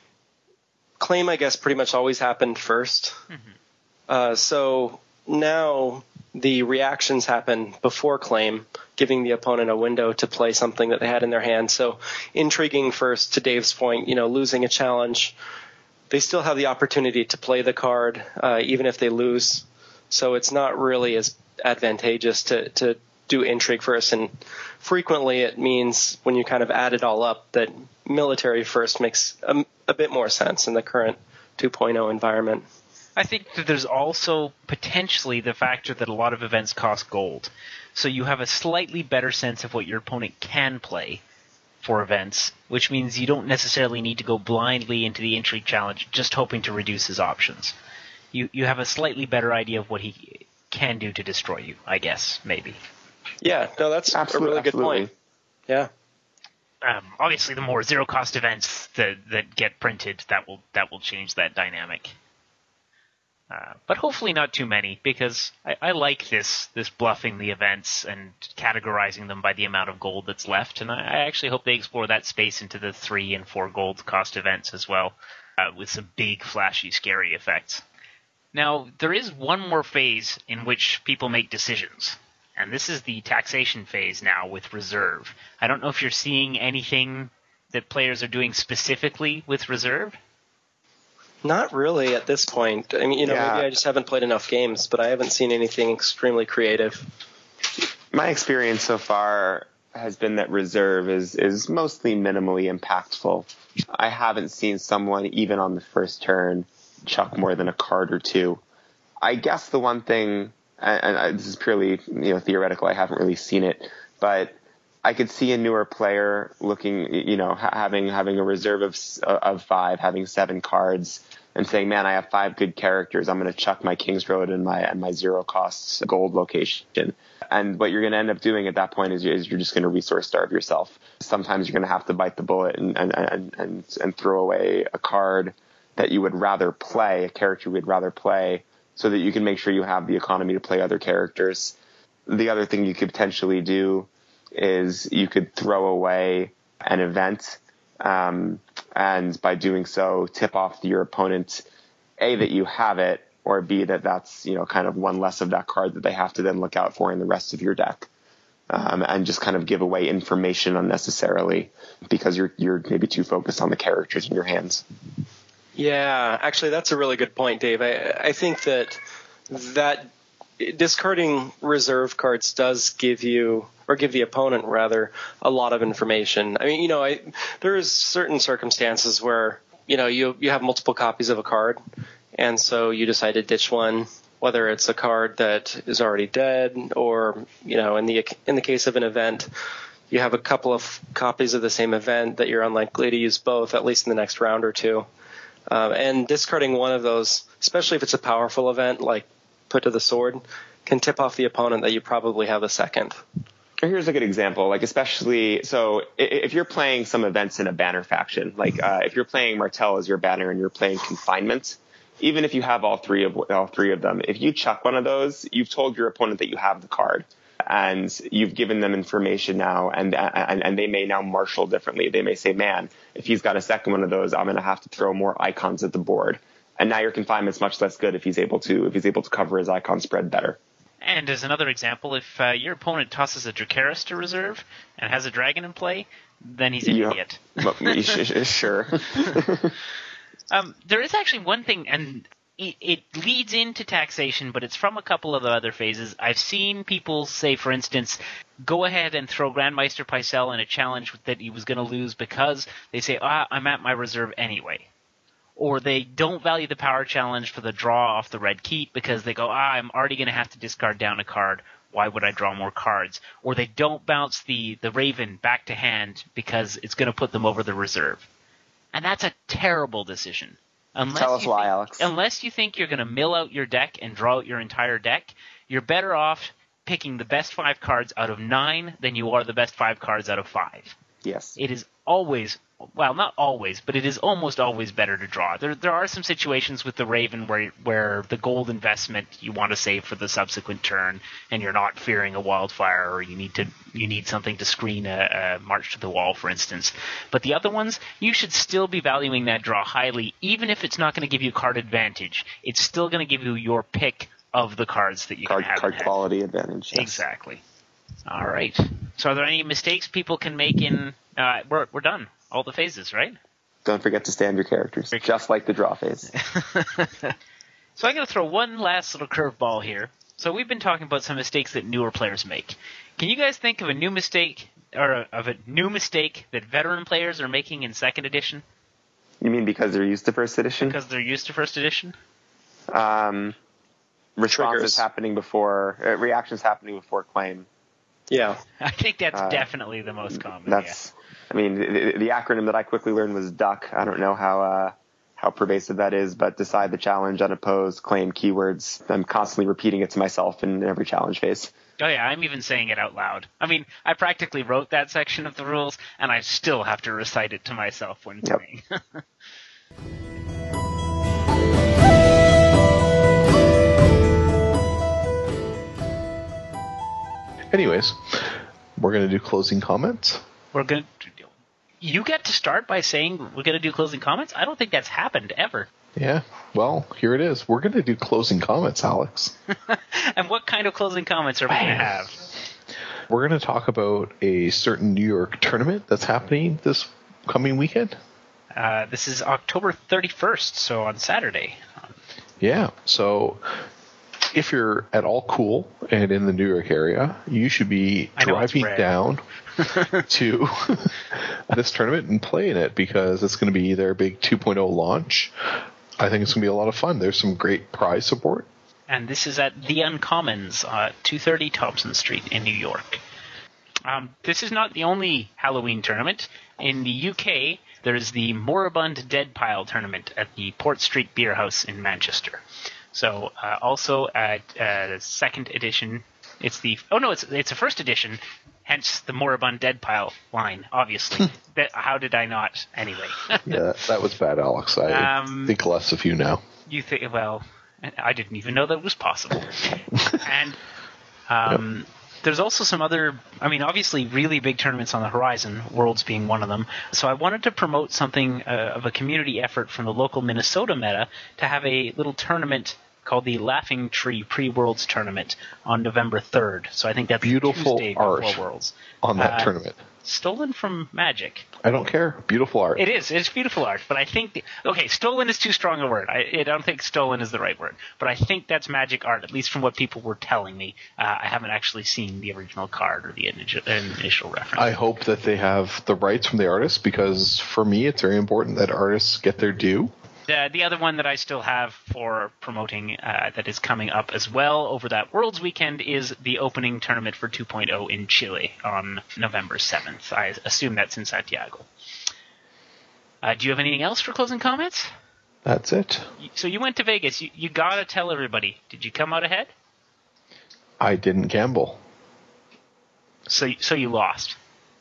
claim, I guess, pretty much always happened first. Mm-hmm. So now the reactions happen before claim, giving the opponent a window to play something that they had in their hand. So intriguing first, to Dave's point, losing a challenge, they still have the opportunity to play the card, even if they lose. So it's not really as advantageous to do intrigue first. And frequently it means when you kind of add it all up that military first makes a bit more sense in the current 2.0 environment. I think that there's also potentially the factor that a lot of events cost gold. So you have a slightly better sense of what your opponent can play for events, which means you don't necessarily need to go blindly into the intrigue challenge just hoping to reduce his options. You have a slightly better idea of what he can do to destroy you, I guess, maybe. Yeah, no, that's a really good point. Yeah. Obviously, the more zero-cost events that get printed, that will change that dynamic. But hopefully not too many, because I like this bluffing the events and categorizing them by the amount of gold that's left, and I actually hope they explore that space into the 3 and 4 gold cost events as well, with some big, flashy, scary effects. Now, there is one more phase in which people make decisions, and this is the taxation phase now with Reserve. I don't know if you're seeing anything that players are doing specifically with Reserve. Not really at this point. I mean, maybe I just haven't played enough games, but I haven't seen anything extremely creative. My experience so far has been that Reserve is mostly minimally impactful. I haven't seen someone, even on the first turn, chuck more than a card or two. I guess the one thing, and this is purely theoretical, I haven't really seen it, but I could see a newer player looking, having a reserve of 5, having 7 cards, and saying, "Man, I have 5 good characters. I'm going to chuck my King's Road and my 0 costs gold location." And what you're going to end up doing at that point is you're just going to resource starve yourself. Sometimes you're going to have to bite the bullet and throw away a card that you would rather play, a character you would rather play, so that you can make sure you have the economy to play other characters. The other thing you could potentially do is you could throw away an event, and by doing so, tip off to your opponent, A, that you have it, or B, that's kind of one less of that card that they have to then look out for in the rest of your deck, and just kind of give away information unnecessarily because you're maybe too focused on the characters in your hands. Yeah, actually, that's a really good point, Dave. I think that discarding reserve cards does give you, or give the opponent rather, a lot of information. I mean, there is certain circumstances where you have multiple copies of a card, and so you decide to ditch one, whether it's a card that is already dead, or in the case of an event, you have a couple of copies of the same event that you're unlikely to use both, at least in the next round or two. And discarding one of those, especially if it's a powerful event like Put to the Sword, can tip off the opponent that you probably have a second. Here's a good example, especially, so if you're playing some events in a banner faction, if you're playing Martell as your banner and you're playing Confinement, even if you have all three of them, if you chuck one of those, you've told your opponent that you have the card. And you've given them information now, and they may now marshal differently. They may say, "Man, if he's got a second one of those, I'm going to have to throw more icons at the board." And now your Confinement's much less good if he's able to cover his icon spread better. And as another example, if your opponent tosses a Dracaris to reserve and has a dragon in play, then he's an idiot. Sure. There is actually one thing, and it leads into taxation, but it's from a couple of the other phases. I've seen people say, for instance, go ahead and throw Grandmeister Pycelle in a challenge that he was going to lose because they say, I'm at my reserve anyway. Or they don't value the power challenge for the draw off the red keep because they go, I'm already going to have to discard down a card. Why would I draw more cards? Or they don't bounce the Raven back to hand because it's going to put them over the reserve. And that's a terrible decision. Tell us why, Alex. Unless you think you're going to mill out your deck and draw out your entire deck, you're better off picking the best 5 cards out of 9 than you are the best 5 cards out of 5. Yes. It is always, well, not always, but it is almost always better to draw. There are some situations with the Raven where the gold investment you want to save for the subsequent turn, and you're not fearing a wildfire, or you need something to screen a march to the wall, for instance. But the other ones, you should still be valuing that draw highly, even if it's not going to give you card advantage. It's still going to give you your pick of the cards that you can have. Card quality advantage. Yes. Exactly. All right. So are there any mistakes people can make in... we're done. All the phases, right? Don't forget to stand your characters, just like the draw phase. So I'm going to throw one last little curveball here. So we've been talking about some mistakes that newer players make. Can you guys think of a new mistake that veteran players are making in 2nd edition? You mean because they're used to 1st edition? Because they're used to 1st edition? Reactions happening before claim. Yeah. I think that's definitely the most common. I mean, the acronym that I quickly learned was DUCK. I don't know how pervasive that is, but decide the challenge, unopposed, claim keywords. I'm constantly repeating it to myself in every challenge phase. Oh yeah, I'm even saying it out loud. I mean, I practically wrote that section of the rules, and I still have to recite it to myself when playing. Anyways, we're going to do closing comments. You get to start by saying we're going to do closing comments? I don't think that's happened ever. Yeah, well, here it is. We're going to do closing comments, Alex. And what kind of closing comments are we going to have? we're going to talk about a certain New York tournament that's happening this coming weekend. This is October 31st, so on Saturday. Yeah, so if you're at all cool and in the New York area, you should be driving down to this tournament and playing it, because it's going to be their big 2.0 launch. I think it's going to be a lot of fun. There's some great prize support. And this is at The Uncommons, 230 Thompson Street in New York. This is not the only Halloween tournament. In the UK, there's the Moribund Dead Pile tournament at the Port Street Beer House in Manchester. So also at second edition, it's a first edition, hence the Moribund Dead Pile line, obviously. How did I not? Anyway. Yeah, that was bad, Alex. I think less of you now. You think, well, I didn't even know that was possible. And there's also some other, obviously really big tournaments on the horizon, Worlds being one of them. So I wanted to promote something of a community effort from the local Minnesota meta to have a little tournament called the Laughing Tree Pre-Worlds Tournament on November 3rd. So I think that's beautiful Tuesday art before Worlds. On that tournament. Stolen from Magic. I don't care. Beautiful art. It is. It's beautiful art. But I think... stolen is too strong a word. I don't think stolen is the right word. But I think that's Magic art, at least from what people were telling me. I haven't actually seen the original card or the initial reference. I hope that they have the rights from the artists, because for me it's very important that artists get their due. The other one that I still have for promoting that is coming up as well over that Worlds weekend is the opening tournament for 2.0 in Chile on November 7th. I assume that's in Santiago. Do you have anything else for closing comments? That's it. So you went to Vegas. You got to tell everybody. Did you come out ahead? I didn't gamble. So you lost.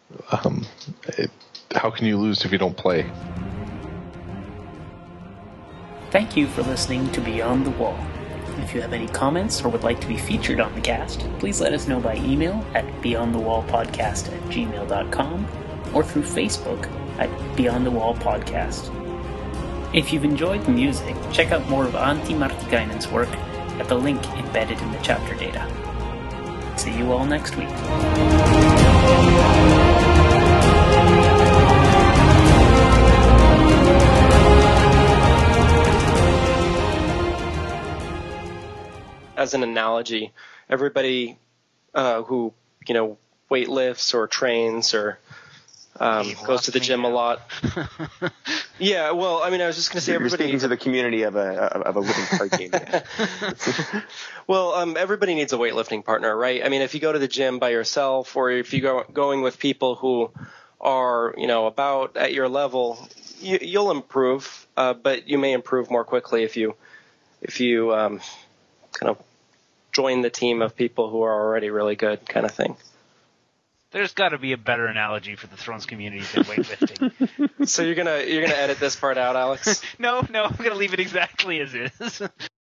How can you lose if you don't play? Thank you for listening to Beyond the Wall. If you have any comments or would like to be featured on the cast, please let us know by email at beyondthewallpodcast@gmail.com or through Facebook at Beyond the Wall Podcast. If you've enjoyed the music, check out more of Antti Martikainen's work at the link embedded in the chapter data. See you all next week. As an analogy, everybody who weight lifts or trains or goes to the gym a lot. Yeah, well, I was just going to say everybody needs to the community of a living card game. Well, everybody needs a weightlifting partner, right? If you go to the gym by yourself, or if you going with people who are about at your level, you'll improve, but you may improve more quickly if you kind of join the team of people who are already really good, kind of thing. There's got to be a better analogy for the Thrones community than weightlifting. So you're gonna edit this part out, Alex? No, I'm gonna leave it exactly as is.